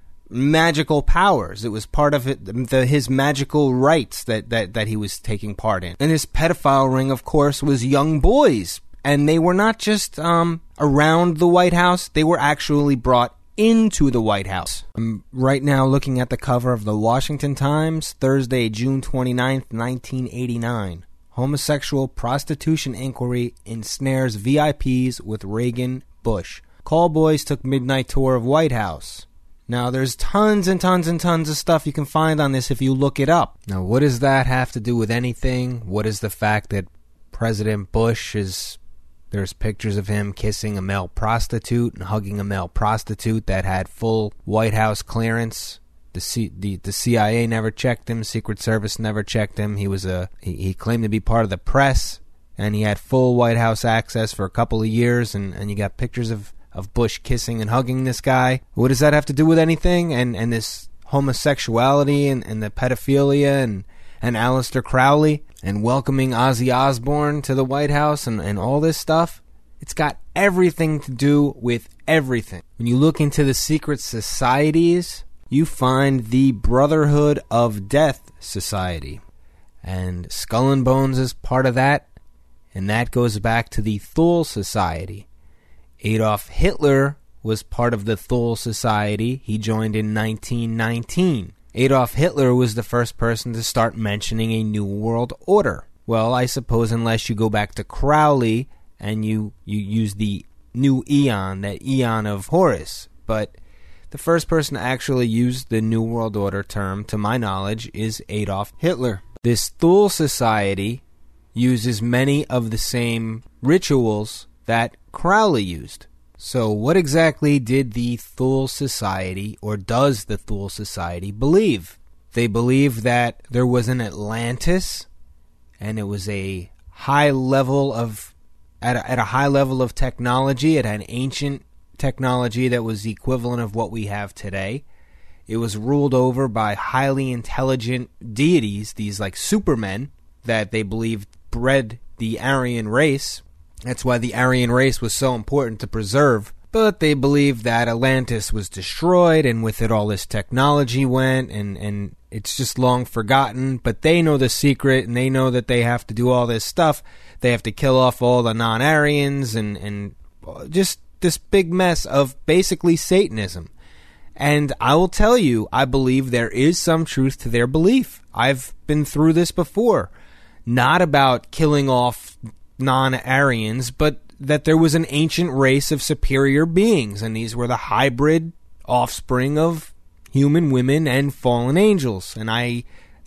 magical powers. It was part of it, the, his magical rites that, that, that he was taking part in. And his pedophile ring, of course, was young boys. And they were not just um, around the White House. They were actually brought into the White House. I'm right now looking at the cover of the Washington Times, Thursday, June twenty-ninth, nineteen eighty-nine. Homosexual prostitution inquiry ensnares V I Ps with Reagan Bush. Call boys took midnight tour of White House. Now, there's tons and tons and tons of stuff you can find on this if you look it up. Now, what does that have to do with anything? What is the fact that President Bush is... There's pictures of him kissing a male prostitute and hugging a male prostitute that had full White House clearance. The C, the, the C I A never checked him. Secret Service never checked him. He was a he, he claimed to be part of the press, and he had full White House access for a couple of years. And, and you got pictures of, of Bush kissing and hugging this guy. What does that have to do with anything? And and this homosexuality and, and the pedophilia and and Aleister Crowley and welcoming Ozzy Osbourne to the White House and, and all this stuff, it's got everything to do with everything. When you look into the secret societies, you find the Brotherhood of Death Society. And Skull and Bones is part of that, and that goes back to the Thule Society. Adolf Hitler was part of the Thule Society. He joined in nineteen nineteen. Adolf Hitler was the first person to start mentioning a New World Order. Well, I suppose unless you go back to Crowley and you, you use the new eon, that eon of Horus. But the first person to actually use the New World Order term, to my knowledge, is Adolf Hitler. This Thule Society uses many of the same rituals that Crowley used. So what exactly did the Thule Society, or does the Thule Society, believe? They believe that there was an Atlantis, and it was a high level of, at a, at a high level of technology. It had ancient technology that was the equivalent of what we have today. It was ruled over by highly intelligent deities, these like supermen, that they believed bred the Aryan race. That's why the Aryan race was so important to preserve. But they believed that Atlantis was destroyed, and with it all this technology went, and, and it's just long forgotten. But they know the secret, and they know that they have to do all this stuff. They have to kill off all the non-Aryans, and, and just this big mess of basically Satanism. And I will tell you, I believe there is some truth to their belief. I've been through this before. Not about killing off non-Aryans, but that there was an ancient race of superior beings, and these were the hybrid offspring of human women and fallen angels. And I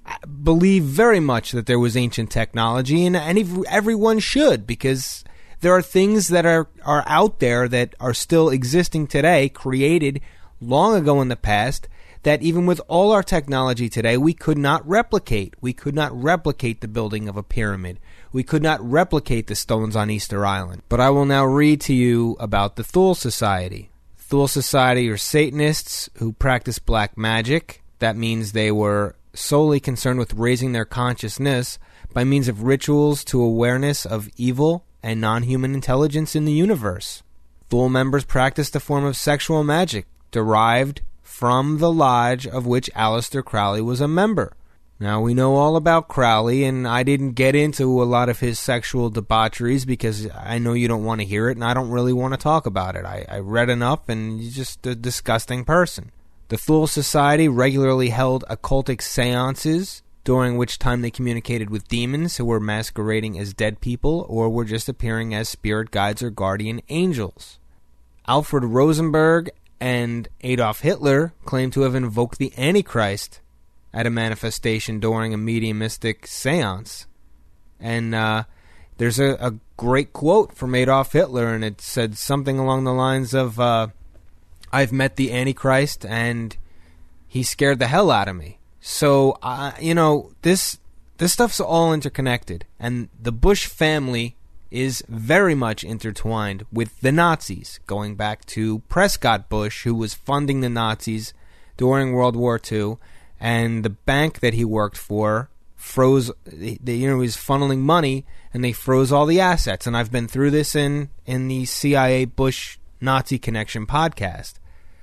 believe very much that there was ancient technology, and, and everyone should, because there are things that are, are out there that are still existing today, created long ago in the past, that even with all our technology today, we could not replicate. We could not replicate the building of a pyramid. We could not replicate the stones on Easter Island. But I will now read to you about the Thule Society. Thule Society are Satanists who practice black magic. That means they were solely concerned with raising their consciousness by means of rituals to awareness of evil and non-human intelligence in the universe. Thule members practiced a form of sexual magic derived from the lodge of which Aleister Crowley was a member. Now, we know all about Crowley, and I didn't get into a lot of his sexual debaucheries because I know you don't want to hear it, and I don't really want to talk about it. I, I read enough, and he's just a disgusting person. The Thule Society regularly held occultic seances, during which time they communicated with demons who were masquerading as dead people or were just appearing as spirit guides or guardian angels. Alfred Rosenberg and Adolf Hitler claimed to have invoked the Antichrist at a manifestation during a mediumistic seance. And uh, there's a, a great quote from Adolf Hitler, and it said something along the lines of, uh, I've met the Antichrist, and he scared the hell out of me. So, uh, you know, this this stuff's all interconnected, and the Bush family is very much intertwined with the Nazis, going back to Prescott Bush, who was funding the Nazis during World War Two, and the bank that he worked for froze, they, you know, he was funneling money, and they froze all the assets. And I've been through this in, in the C I A Bush Nazi Connection podcast.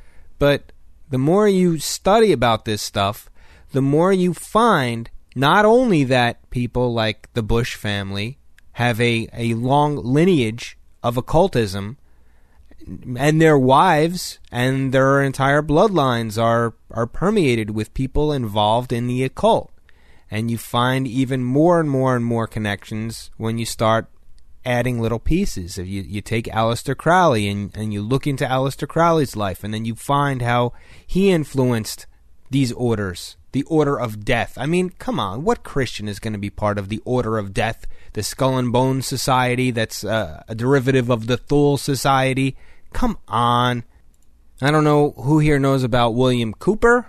But the more you study about this stuff, the more you find not only that people like the Bush family have a, a long lineage of occultism, and their wives and their entire bloodlines are, are permeated with people involved in the occult. And you find even more and more and more connections when you start adding little pieces. If you, you take Aleister Crowley and, and you look into Aleister Crowley's life, and then you find how he influenced these orders. The Order of Death. I mean, come on, what Christian is going to be part of the Order of Death? The Skull and Bones Society that's uh, a derivative of the Thule Society? Come on. I don't know who here knows about William Cooper,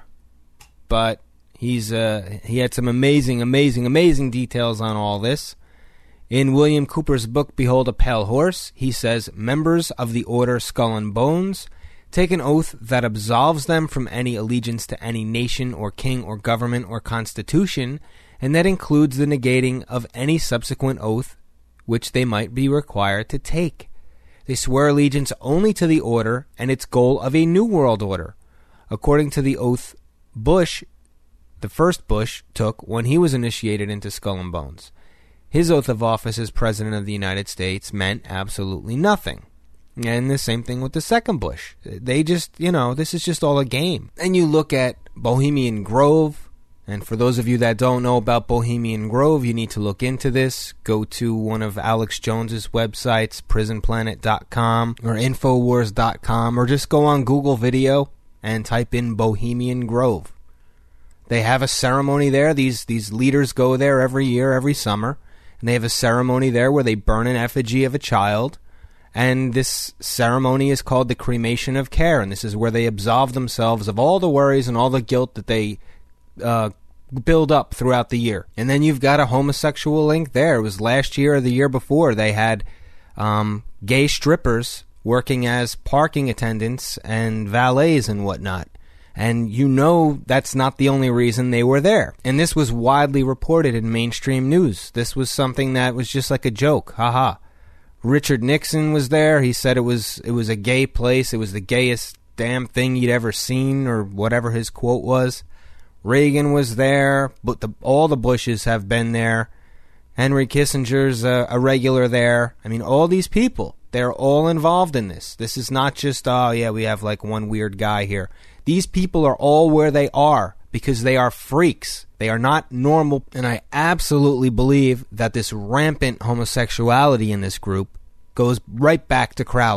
but he's uh, he had some amazing, amazing, amazing details on all this. In William Cooper's book, Behold a Pale Horse, he says, members of the Order Skull and Bones take an oath that absolves them from any allegiance to any nation or king or government or constitution, and that includes the negating of any subsequent oath which they might be required to take. They swear allegiance only to the order and its goal of a new world order, according to the oath Bush, the first Bush, took when he was initiated into Skull and Bones. His oath of office as President of the United States meant absolutely nothing. And the same thing with the second Bush. They just, you know, this is just all a game. And you look at Bohemian Grove, and for those of you that don't know about Bohemian Grove, you need to look into this. Go to one of Alex Jones's websites, prison planet dot com or infowars dot com, or just go on Google Video and type in Bohemian Grove. They have a ceremony there. These these leaders go there every year, every summer, and they have a ceremony there where they burn an effigy of a child. And this ceremony is called the Cremation of Care, and this is where they absolve themselves of all the worries and all the guilt that they uh, build up throughout the year. And then you've got a homosexual link there. It was last year or the year before. They had um, gay strippers working as parking attendants and valets and whatnot. And you know that's not the only reason they were there. And this was widely reported in mainstream news. This was something that was just like a joke. Haha. Richard Nixon was there. He said it was it was a gay place. It was the gayest damn thing he'd ever seen, or whatever his quote was. Reagan was there, but the, all the Bushes have been there. Henry Kissinger's a, a regular there. I mean, all these people, they're all involved in this. This is not just, oh, yeah, we have like one weird guy here. These people are all where they are because they are freaks. They are not normal, and I absolutely believe that this rampant homosexuality in this group goes right back to Crowley.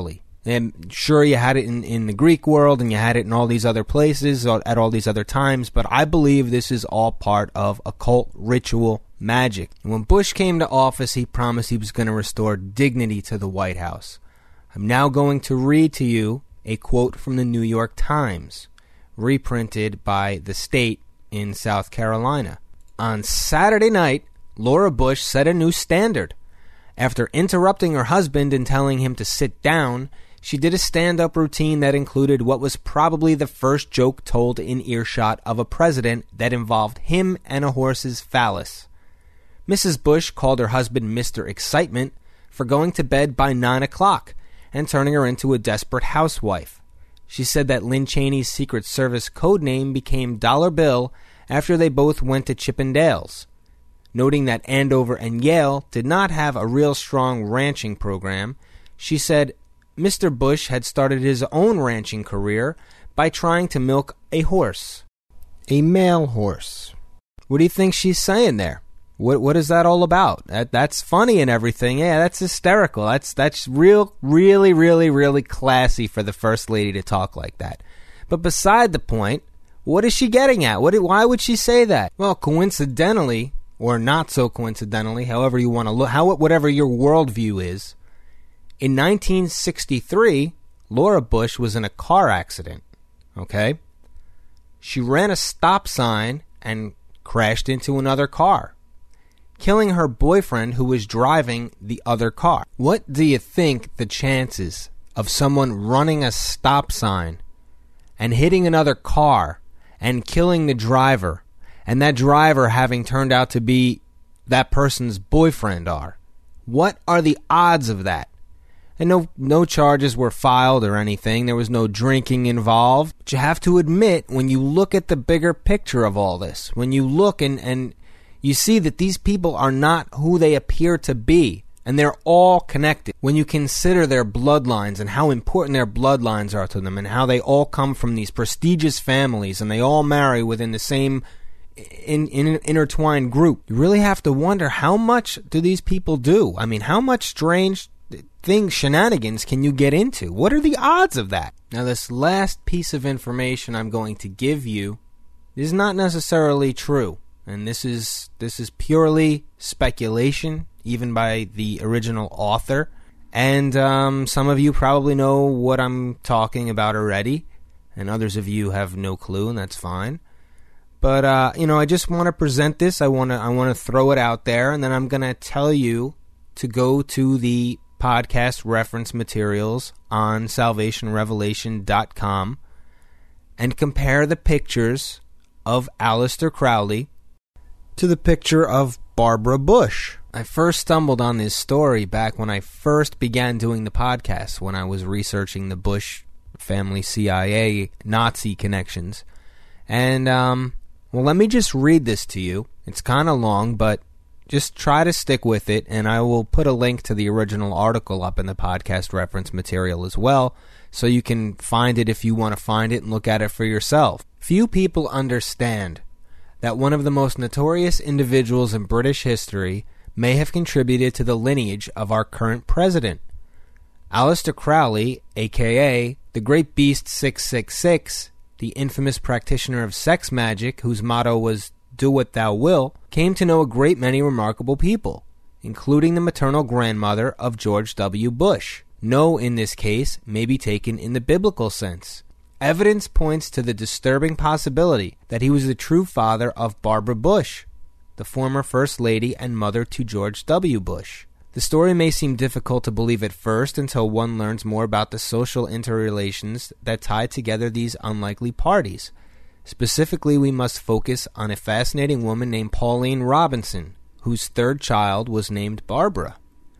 And sure, you had it in, in the Greek world, and you had it in all these other places at all these other times, but I believe this is all part of occult ritual magic. And when Bush came to office, he promised he was going to restore dignity to the White House. I'm now going to read to you a quote from the New York Times, reprinted by The State in South Carolina. On Saturday night, Laura Bush set a new standard. After interrupting her husband and telling him to sit down, she did a stand-up routine that included what was probably the first joke told in earshot of a president that involved him and a horse's phallus. Missus Bush called her husband Mister Excitement for going to bed by nine o'clock and turning her into a desperate housewife. She said that Lynn Cheney's Secret Service code name became Dollar Bill after they both went to Chippendales. Noting that Andover and Yale did not have a real strong ranching program, she said Mister Bush had started his own ranching career by trying to milk a horse. A male horse. What do you think she's saying there? What what is that all about? That that's funny and everything. Yeah, that's hysterical. That's that's real, really, really, really classy for the First Lady to talk like that. But beside the point, what is she getting at? What? Why would she say that? Well, coincidentally, or not so coincidentally, however you want to look, how whatever your worldview is, in nineteen sixty-three, Laura Bush was in a car accident. Okay, she ran a stop sign and crashed into another car, killing her boyfriend who was driving the other car. What do you think the chances of someone running a stop sign and hitting another car and killing the driver, and that driver having turned out to be that person's boyfriend are? What are the odds of that? And no no charges were filed or anything. There was no drinking involved. But you have to admit, when you look at the bigger picture of all this, when you look and, and you see that these people are not who they appear to be, and they're all connected. When you consider their bloodlines and how important their bloodlines are to them, and how they all come from these prestigious families, and they all marry within the same in, in intertwined group, you really have to wonder, how much do these people do? I mean, how much strange things, shenanigans can you get into? What are the odds of that? Now, this last piece of information I'm going to give you is not necessarily true. And this is this is purely speculation, even by the original author. And um, some of you probably know what I'm talking about already, and others of you have no clue, and that's fine. But uh, you know, I just want to present this. I want to I want to throw it out there, and then I'm going to tell you to go to the podcast reference materials on salvation revelation dot com and compare the pictures of Aleister Crowley to the picture of Barbara Bush. I first stumbled on this story back when I first began doing the podcast, when I was researching the Bush family C I A Nazi connections. And, um, well, let me just read this to you. It's kind of long, but just try to stick with it, and I will put a link to the original article up in the podcast reference material as well, so you can find it if you want to find it and look at it for yourself. Few people understand that one of the most notorious individuals in British history may have contributed to the lineage of our current president. Aleister Crowley, a k a the Great Beast six six six, the infamous practitioner of sex magic whose motto was "Do what thou will," came to know a great many remarkable people, including the maternal grandmother of George W. Bush. No, in this case, may be taken in the biblical sense. Evidence points to the disturbing possibility that he was the true father of Barbara Bush, the former First Lady and mother to George W. Bush. The story may seem difficult to believe at first until one learns more about the social interrelations that tie together these unlikely parties. Specifically, we must focus on a fascinating woman named Pauline Robinson, whose third child was named Barbara.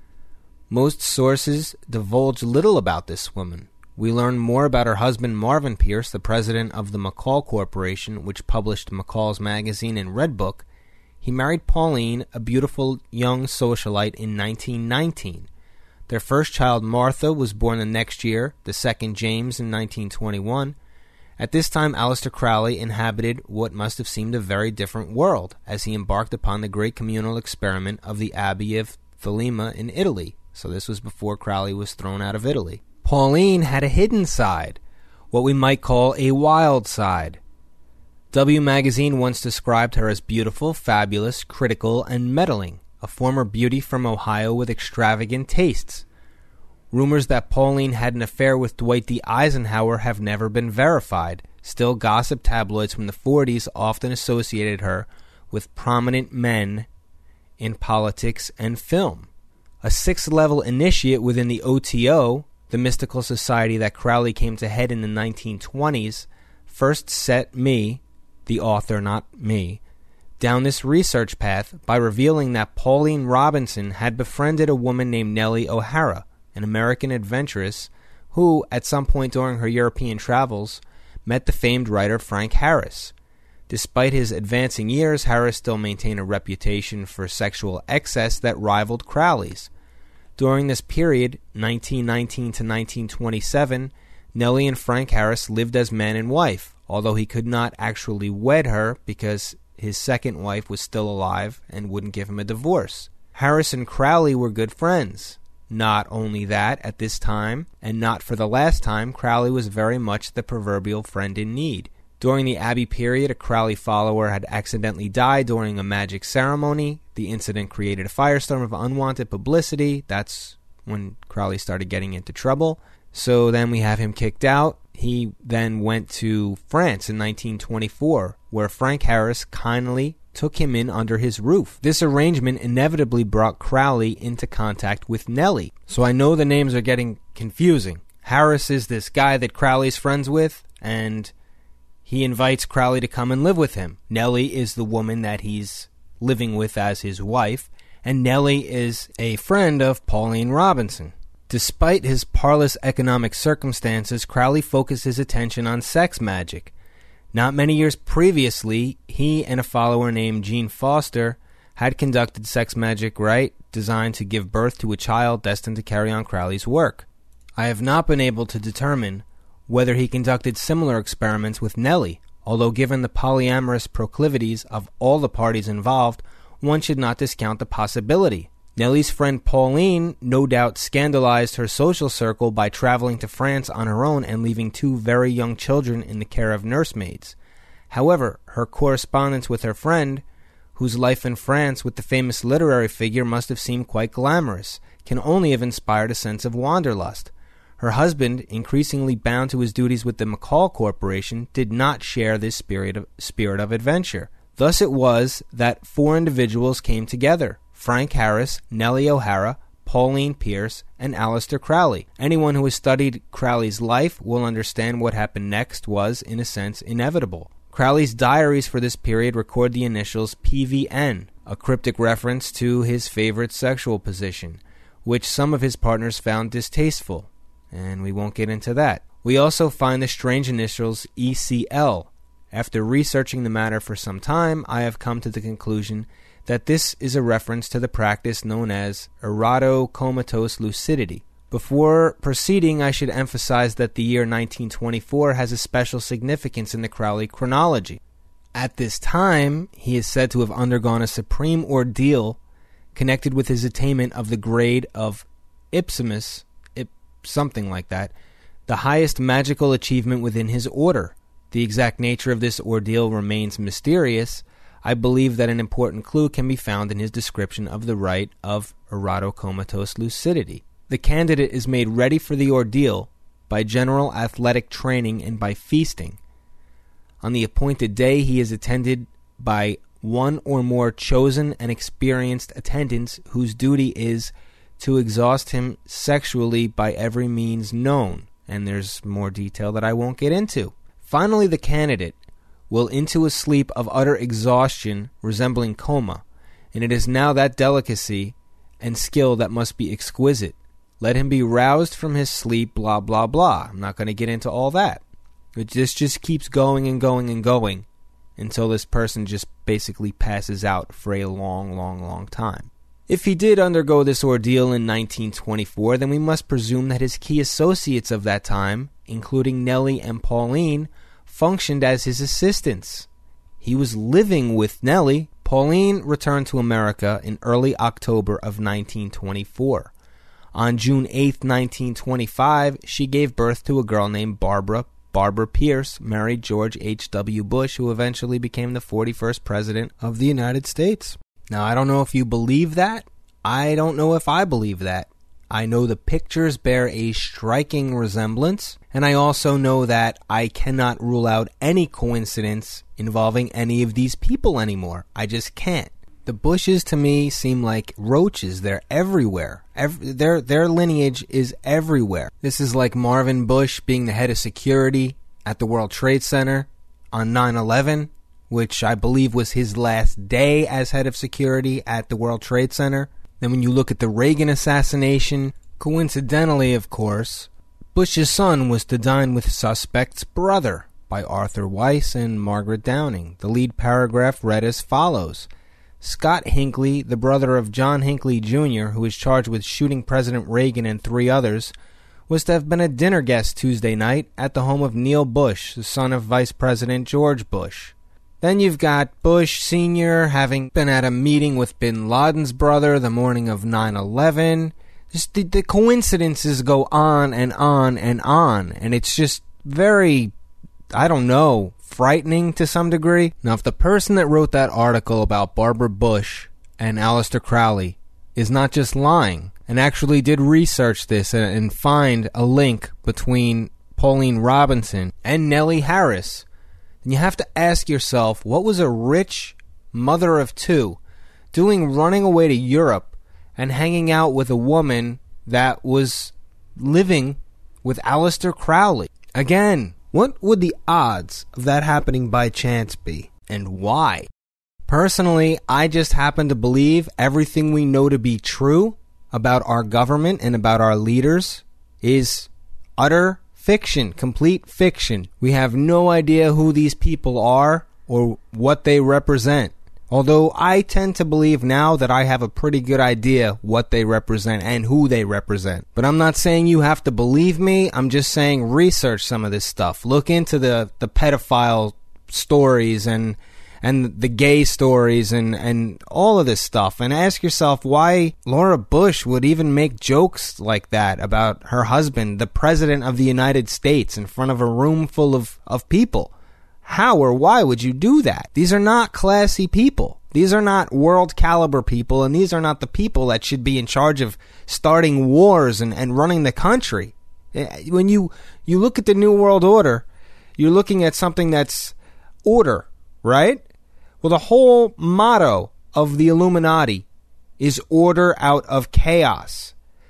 Most sources divulge little about this woman. We learn more about her husband Marvin Pierce, the president of the McCall Corporation, which published McCall's magazine and Red Book. He married Pauline, a beautiful young socialite, in nineteen nineteen. Their first child, Martha, was born the next year, the second James in nineteen twenty-one. At this time, Aleister Crowley inhabited what must have seemed a very different world, as he embarked upon the great communal experiment of the Abbey of Thelema in Italy. So this was before Crowley was thrown out of Italy. Pauline had a hidden side, what we might call a wild side. W Magazine once described her as beautiful, fabulous, critical, and meddling, a former beauty from Ohio with extravagant tastes. Rumors that Pauline had an affair with Dwight D. Eisenhower have never been verified. Still, gossip tabloids from the forties often associated her with prominent men in politics and film. A sixth-level initiate within the O T O, the mystical society that Crowley came to head in the nineteen twenties, first set me, the author, not me, down this research path by revealing that Pauline Robinson had befriended a woman named Nellie O'Hara, an American adventuress who, at some point during her European travels, met the famed writer Frank Harris. Despite his advancing years, Harris still maintained a reputation for sexual excess that rivaled Crowley's. During this period, nineteen nineteen to nineteen twenty-seven, Nellie and Frank Harris lived as man and wife, although he could not actually wed her because his second wife was still alive and wouldn't give him a divorce. Harris and Crowley were good friends. Not only that, at this time, and not for the last time, Crowley was very much the proverbial friend in need. During the Abbey period, a Crowley follower had accidentally died during a magic ceremony. The incident created a firestorm of unwanted publicity. That's when Crowley started getting into trouble. So then we have him kicked out. He then went to France in nineteen twenty-four, where Frank Harris kindly took him in under his roof. This arrangement inevitably brought Crowley into contact with Nellie. So I know the names are getting confusing. Harris is this guy that Crowley's friends with, and he invites Crowley to come and live with him. Nellie is the woman that he's living with as his wife, and Nellie is a friend of Pauline Robinson. Despite his parlous economic circumstances, Crowley focused his attention on sex magic. Not many years previously, he and a follower named Gene Foster had conducted sex magic rite designed to give birth to a child destined to carry on Crowley's work. I have not been able to determine whether he conducted similar experiments with Nellie, although given the polyamorous proclivities of all the parties involved, one should not discount the possibility. Nellie's friend Pauline no doubt scandalized her social circle by traveling to France on her own and leaving two very young children in the care of nursemaids. However, her correspondence with her friend, whose life in France with the famous literary figure must have seemed quite glamorous, can only have inspired a sense of wanderlust. Her husband, increasingly bound to his duties with the McCall Corporation, did not share this spirit of, spirit of adventure. Thus it was that four individuals came together: Frank Harris, Nellie O'Hara, Pauline Pierce, and Aleister Crowley. Anyone who has studied Crowley's life will understand what happened next was, in a sense, inevitable. Crowley's diaries for this period record the initials P V N, a cryptic reference to his favorite sexual position, which some of his partners found distasteful, and we won't get into that. We also find the strange initials E C L. After researching the matter for some time, I have come to the conclusion that this is a reference to the practice known as eratocomatose lucidity. Before proceeding, I should emphasize that the year nineteen twenty-four has a special significance in the Crowley chronology. At this time, he is said to have undergone a supreme ordeal connected with his attainment of the grade of Ipsimus, ip, something like that, the highest magical achievement within his order. The exact nature of this ordeal remains mysterious. I believe that an important clue can be found in his description of the rite of eratocomatose lucidity. The candidate is made ready for the ordeal by general athletic training and by feasting. On the appointed day, he is attended by one or more chosen and experienced attendants whose duty is to exhaust him sexually by every means known, and there's more detail that I won't get into. Finally, the candidate will into a sleep of utter exhaustion resembling coma, and it is now that delicacy and skill that must be exquisite. Let him be roused from his sleep, blah, blah, blah. I'm not going to get into all that. It just, just keeps going and going and going until this person just basically passes out for a long, long, long time. If he did undergo this ordeal in nineteen twenty-four, then we must presume that his key associates of that time, including Nellie and Pauline, functioned as his assistants. He was living with Nellie. Pauline returned to America in early October of nineteen twenty-four. On June eighth, nineteen twenty-five, she gave birth to a girl named Barbara. Barbara Pierce married George H W. Bush, who eventually became the forty-first president of the United States. Now, I don't know if you believe that. I don't know if I believe that. I know the pictures bear a striking resemblance, and I also know that I cannot rule out any coincidence involving any of these people anymore. I just can't. The Bushes, to me, seem like roaches. They're everywhere. Every, their, their lineage is everywhere. This is like Marvin Bush being the head of security at the World Trade Center on nine eleven, which I believe was his last day as head of security at the World Trade Center. Then when you look at the Reagan assassination, coincidentally, of course, Bush's son was to dine with Suspect's Brother by Arthur Weiss and Margaret Downing. The lead paragraph read as follows. Scott Hinckley, the brother of John Hinckley Junior, who was charged with shooting President Reagan and three others, was to have been a dinner guest Tuesday night at the home of Neil Bush, the son of Vice President George Bush. Then you've got Bush Senior having been at a meeting with bin Laden's brother the morning of nine eleven. Just the, the coincidences go on and on and on, and it's just very, I don't know, frightening to some degree. Now, if the person that wrote that article about Barbara Bush and Aleister Crowley is not just lying and actually did research this and, and find a link between Pauline Robinson and Nellie Harris, then you have to ask yourself, what was a rich mother of two doing running away to Europe and hanging out with a woman that was living with Aleister Crowley? Again, what would the odds of that happening by chance be, and why? Personally, I just happen to believe everything we know to be true about our government and about our leaders is utter fiction, complete fiction. We have no idea who these people are or what they represent. Although I tend to believe now that I have a pretty good idea what they represent and who they represent. But I'm not saying you have to believe me. I'm just saying research some of this stuff. Look into the, the pedophile stories and and the gay stories and, and all of this stuff. And ask yourself why Laura Bush would even make jokes like that about her husband, the President of the United States, in front of a room full of, of people. How or why would you do that? These are not classy people. These are not world caliber people, and these are not the people that should be in charge of starting wars and, and running the country. When you, you look at the New World Order, you're looking at something that's order, right? Well, the whole motto of the Illuminati is order out of chaos.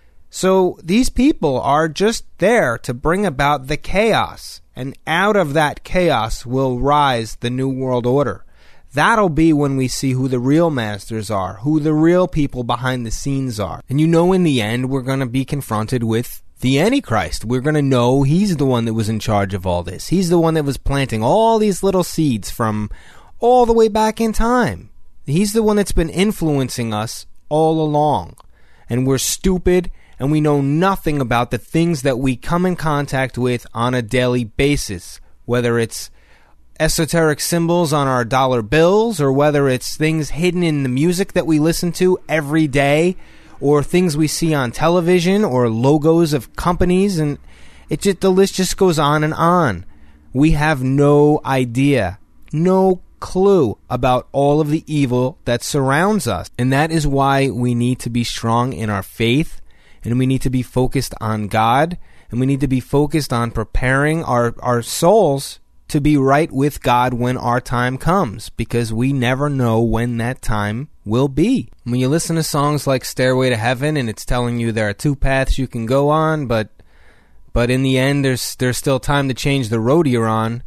So these people are just there to bring about the chaos. And out of that chaos will rise the New World Order. That'll be when we see who the real masters are, who the real people behind the scenes are. And you know, in the end, we're going to be confronted with the Antichrist. We're going to know he's the one that was in charge of all this. He's the one that was planting all these little seeds from all the way back in time. He's the one that's been influencing us all along. And we're stupid, and we know nothing about the things that we come in contact with on a daily basis, whether it's esoteric symbols on our dollar bills, or whether it's things hidden in the music that we listen to every day, or things we see on television, or logos of companies, and it just, the list just goes on and on. We have no idea, no clue about all of the evil that surrounds us, and that is why we need to be strong in our faith. And we need to be focused on God, and we need to be focused on preparing our, our souls to be right with God when our time comes, because we never know when that time will be. When you listen to songs like Stairway to Heaven, and it's telling you there are two paths you can go on, but but in the end there's there's still time to change the road you're on.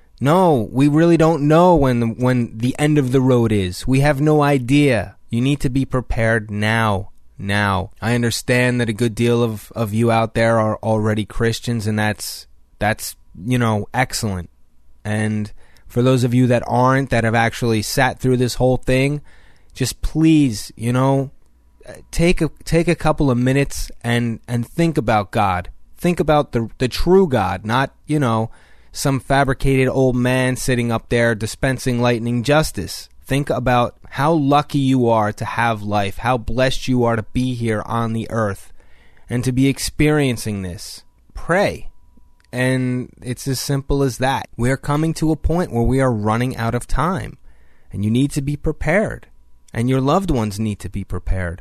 No, we really don't know when the, when the end of the road is. We have no idea. You need to be prepared now. Now, I understand that a good deal of, of you out there are already Christians, and that's, that's, you know, excellent. And for those of you that aren't, that have actually sat through this whole thing, just please, you know, take a, take a couple of minutes and, and think about God. Think about the, the true God, not, you know, some fabricated old man sitting up there dispensing lightning justice. Think about how lucky you are to have life, how blessed you are to be here on the earth. and to be experiencing this. Pray. And it's as simple as that. We're coming to a point where we are running out of time, and you need to be prepared, and your loved ones need to be prepared.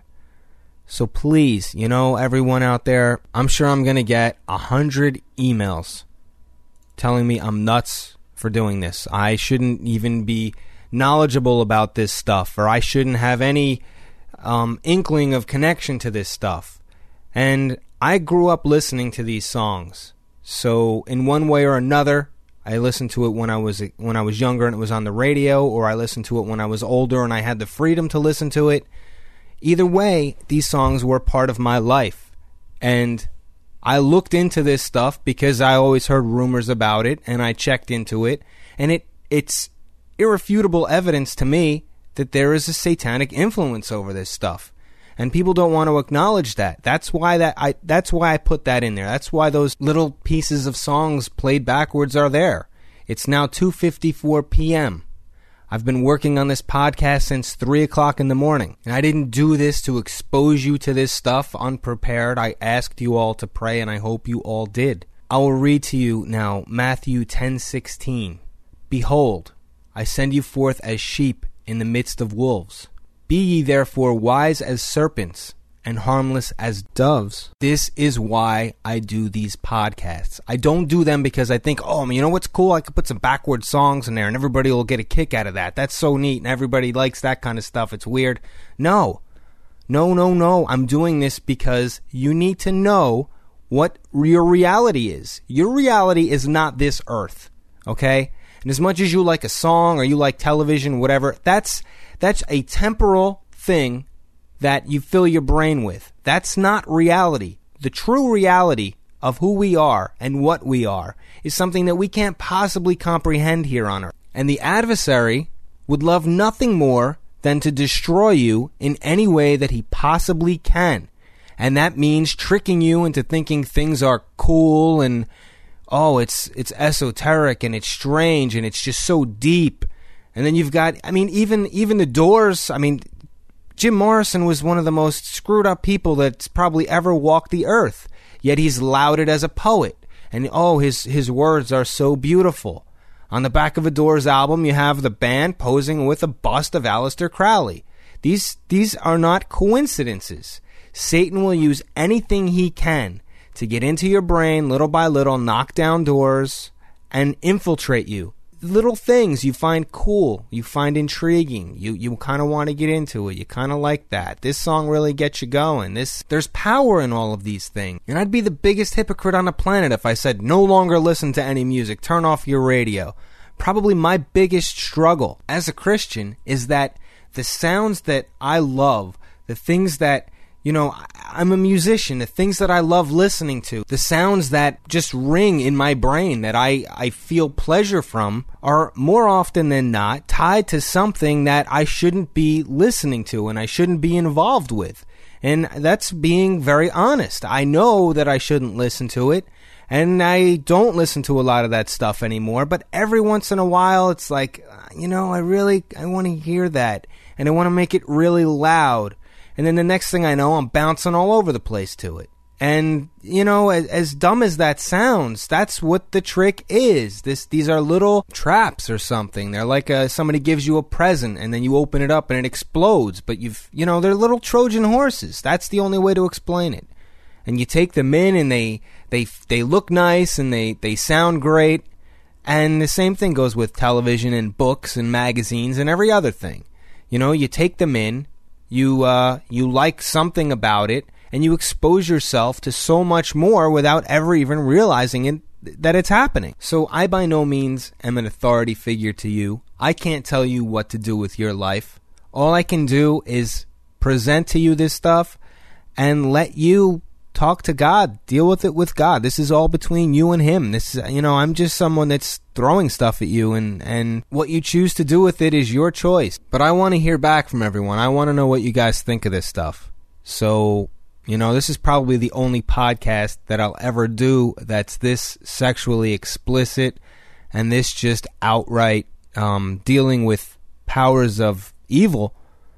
So please, you know, everyone out there, I'm sure I'm going to get a hundred emails telling me I'm nuts for doing this. I shouldn't even be knowledgeable about this stuff, or I shouldn't have any um, inkling of connection to this stuff. And I grew up listening to these songs. So in one way or another, I listened to it when I was when I was younger and it was on the radio, or I listened to it when I was older and I had the freedom to listen to it. Either way, these songs were part of my life. And I looked into this stuff because I always heard rumors about it, and I checked into it, and it it's irrefutable evidence to me that there is a satanic influence over this stuff. And people don't want to acknowledge that. That's why that I that's why I put that in there. That's why those little pieces of songs played backwards are there. It's now two fifty-four p.m. I've been working on this podcast since three o'clock in the morning. And I didn't do this to expose you to this stuff unprepared. I asked you all to pray, and I hope you all did. I will read to you now Matthew ten sixteen. Behold, I send you forth as sheep in the midst of wolves. Be ye therefore wise as serpents and harmless as doves. This is why I do these podcasts. I don't do them because I think, oh, you know what's cool? I could put some backward songs in there and everybody will get a kick out of that. That's so neat and everybody likes that kind of stuff. It's weird. No. No, no, no. I'm doing this because you need to know what your reality is. Your reality is not this earth, okay? And as much as you like a song or you like television, whatever, that's that's a temporal thing that you fill your brain with. That's not reality. The true reality of who we are and what we are is something that we can't possibly comprehend here on earth. And the adversary would love nothing more than to destroy you in any way that he possibly can. And that means tricking you into thinking things are cool and, oh, it's it's esoteric and it's strange and it's just so deep. And then you've got, I mean, even even the Doors, I mean, Jim Morrison was one of the most screwed up people that's probably ever walked the earth. Yet he's lauded as a poet. And, oh, his, his words are so beautiful. On the back of a Doors album, you have the band posing with a bust of Aleister Crowley. These These are not coincidences. Satan will use anything he can to get into your brain little by little, knock down doors, and infiltrate you. Little things you find cool, you find intriguing, you you kind of want to get into it, you kind of like that. This song really gets you going. This there's power in all of these things. And I'd be the biggest hypocrite on the planet if I said no longer listen to any music, turn off your radio. Probably my biggest struggle as a Christian is that the sounds that I love, the things that, you know, I'm a musician, the things that I love listening to, the sounds that just ring in my brain that I, I feel pleasure from are more often than not tied to something that I shouldn't be listening to and I shouldn't be involved with. And that's being very honest. I know that I shouldn't listen to it, and I don't listen to a lot of that stuff anymore, but every once in a while it's like, you know, I really, I want to hear that, and I want to make it really loud. And then the next thing I know, I'm bouncing all over the place to it. And, you know, as, as dumb as that sounds, that's what the trick is. This, These are little traps or something. They're like a, somebody gives you a present and then you open it up and it explodes. But you've, you know, they're little Trojan horses. That's the only way to explain it. And you take them in and they, they, they look nice and they, they sound great. And the same thing goes with television and books and magazines and every other thing. You know, you take them in. You uh, you like something about it, and you expose yourself to so much more without ever even realizing it, that it's happening. So I by no means am an authority figure to you. I can't tell you what to do with your life. All I can do is present to you this stuff and let you talk to God. Deal with it with God. This is all between you and Him. This, you know, I'm just someone that's throwing stuff at you, and, and what you choose to do with it is your choice. But I want to hear back from everyone. I want to know what you guys think of this stuff. So, you know, this is probably the only podcast that I'll ever do that's this sexually explicit and this just outright um, dealing with powers of evil.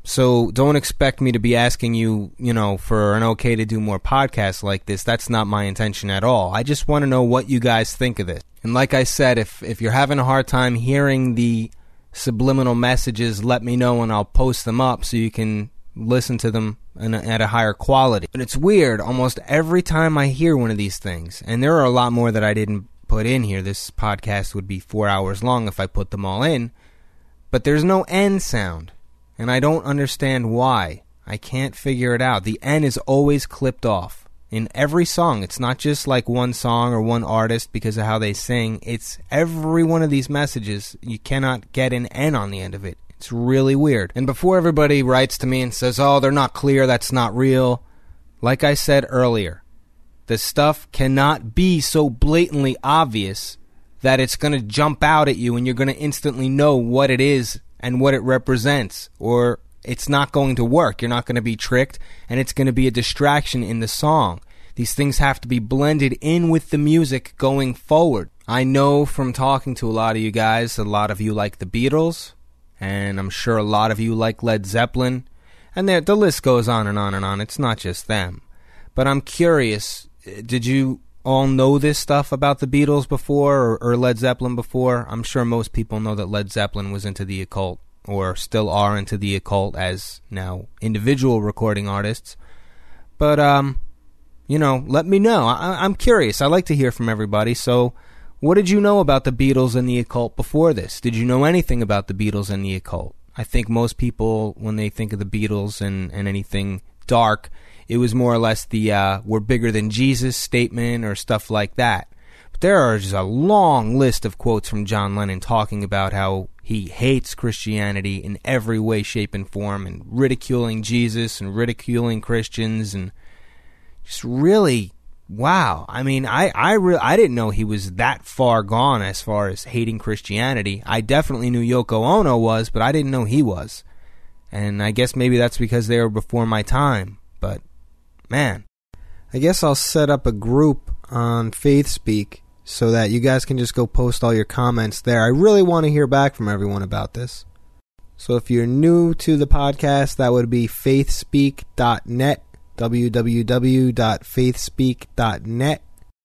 So don't expect me to be asking you, you know, for an okay to do more podcasts like this. That's not my intention at all. I just want to know what you guys think of this. And like I said, if, if you're having a hard time hearing the subliminal messages, let me know and I'll post them up so you can listen to them in a, at a higher quality. But it's weird. Almost every time I hear one of these things, and there are a lot more that I didn't put in here. This podcast would be four hours long if I put them all in. But there's no N sound. And I don't understand why. I can't figure it out. The N is always clipped off. In every song. It's not just like one song or one artist because of how they sing. It's every one of these messages. You cannot get an N on the end of it. It's really weird. And before everybody writes to me and says, oh, they're not clear, that's not real. Like I said earlier, the stuff cannot be so blatantly obvious that it's going to jump out at you and you're going to instantly know what it is and what it represents, or it's not going to work. You're not going to be tricked, and it's going to be a distraction in the song. These things have to be blended in with the music going forward. I know from talking to a lot of you guys, a lot of you like the Beatles, and I'm sure a lot of you like Led Zeppelin, and the, the list goes on and on and on. It's not just them. But I'm curious, did you all know this stuff about the Beatles before, or, or Led Zeppelin before? I'm sure most people know that Led Zeppelin was into the occult, or still are into the occult as now individual recording artists. But, um, you know, let me know. I, I'm curious. I like to hear from everybody. So what did you know about the Beatles and the occult before this? Did you know anything about the Beatles and the occult? I think most people, when they think of the Beatles and, and anything dark, it was more or less the uh, we're bigger than Jesus statement or stuff like that. But there are just a long list of quotes from John Lennon talking about how he hates Christianity in every way, shape, and form, and ridiculing Jesus and ridiculing Christians, and just really, wow. I mean, I I, re- I didn't know he was that far gone as far as hating Christianity. I definitely knew Yoko Ono was, but I didn't know he was. And I guess maybe that's because they were before my time. But man, I guess I'll set up a group on FaithSpeak so that you guys can just go post all your comments there. I really want to hear back from everyone about this. So if you're new to the podcast, that would be faithspeak dot net, w w w dot faithspeak dot net.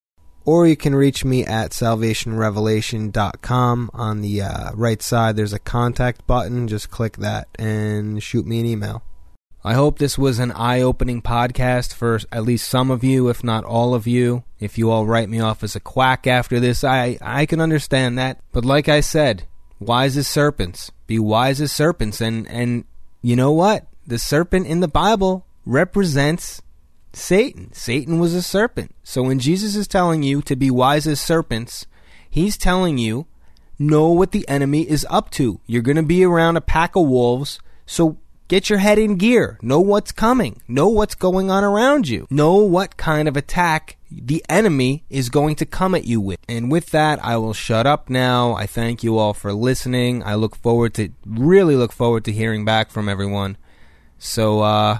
Or you can reach me at salvation revelation dot com. On the uh, right side, there's a contact button. Just click that and shoot me an email. I hope this was an eye-opening podcast for at least some of you, if not all of you. If you all write me off as a quack after this, I, I can understand that. But like I said, wise as serpents. Be wise as serpents. And, and you know what? The serpent in the Bible represents Satan. Satan was a serpent. So when Jesus is telling you to be wise as serpents, he's telling you, know what the enemy is up to. You're going to be around a pack of wolves, so get your head in gear. Know what's coming. Know what's going on around you. Know what kind of attack the enemy is going to come at you with. And with that, I will shut up now. I thank you all for listening. I look forward to, really look forward to hearing back from everyone. So, uh,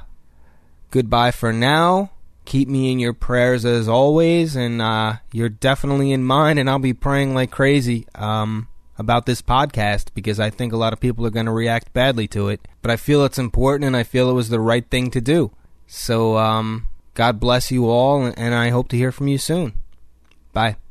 goodbye for now. Keep me in your prayers as always, and uh, you're definitely in mine, and I'll be praying like crazy um, about this podcast because I think a lot of people are going to react badly to it. But I feel it's important, and I feel it was the right thing to do. So um, God bless you all, and I hope to hear from you soon. Bye.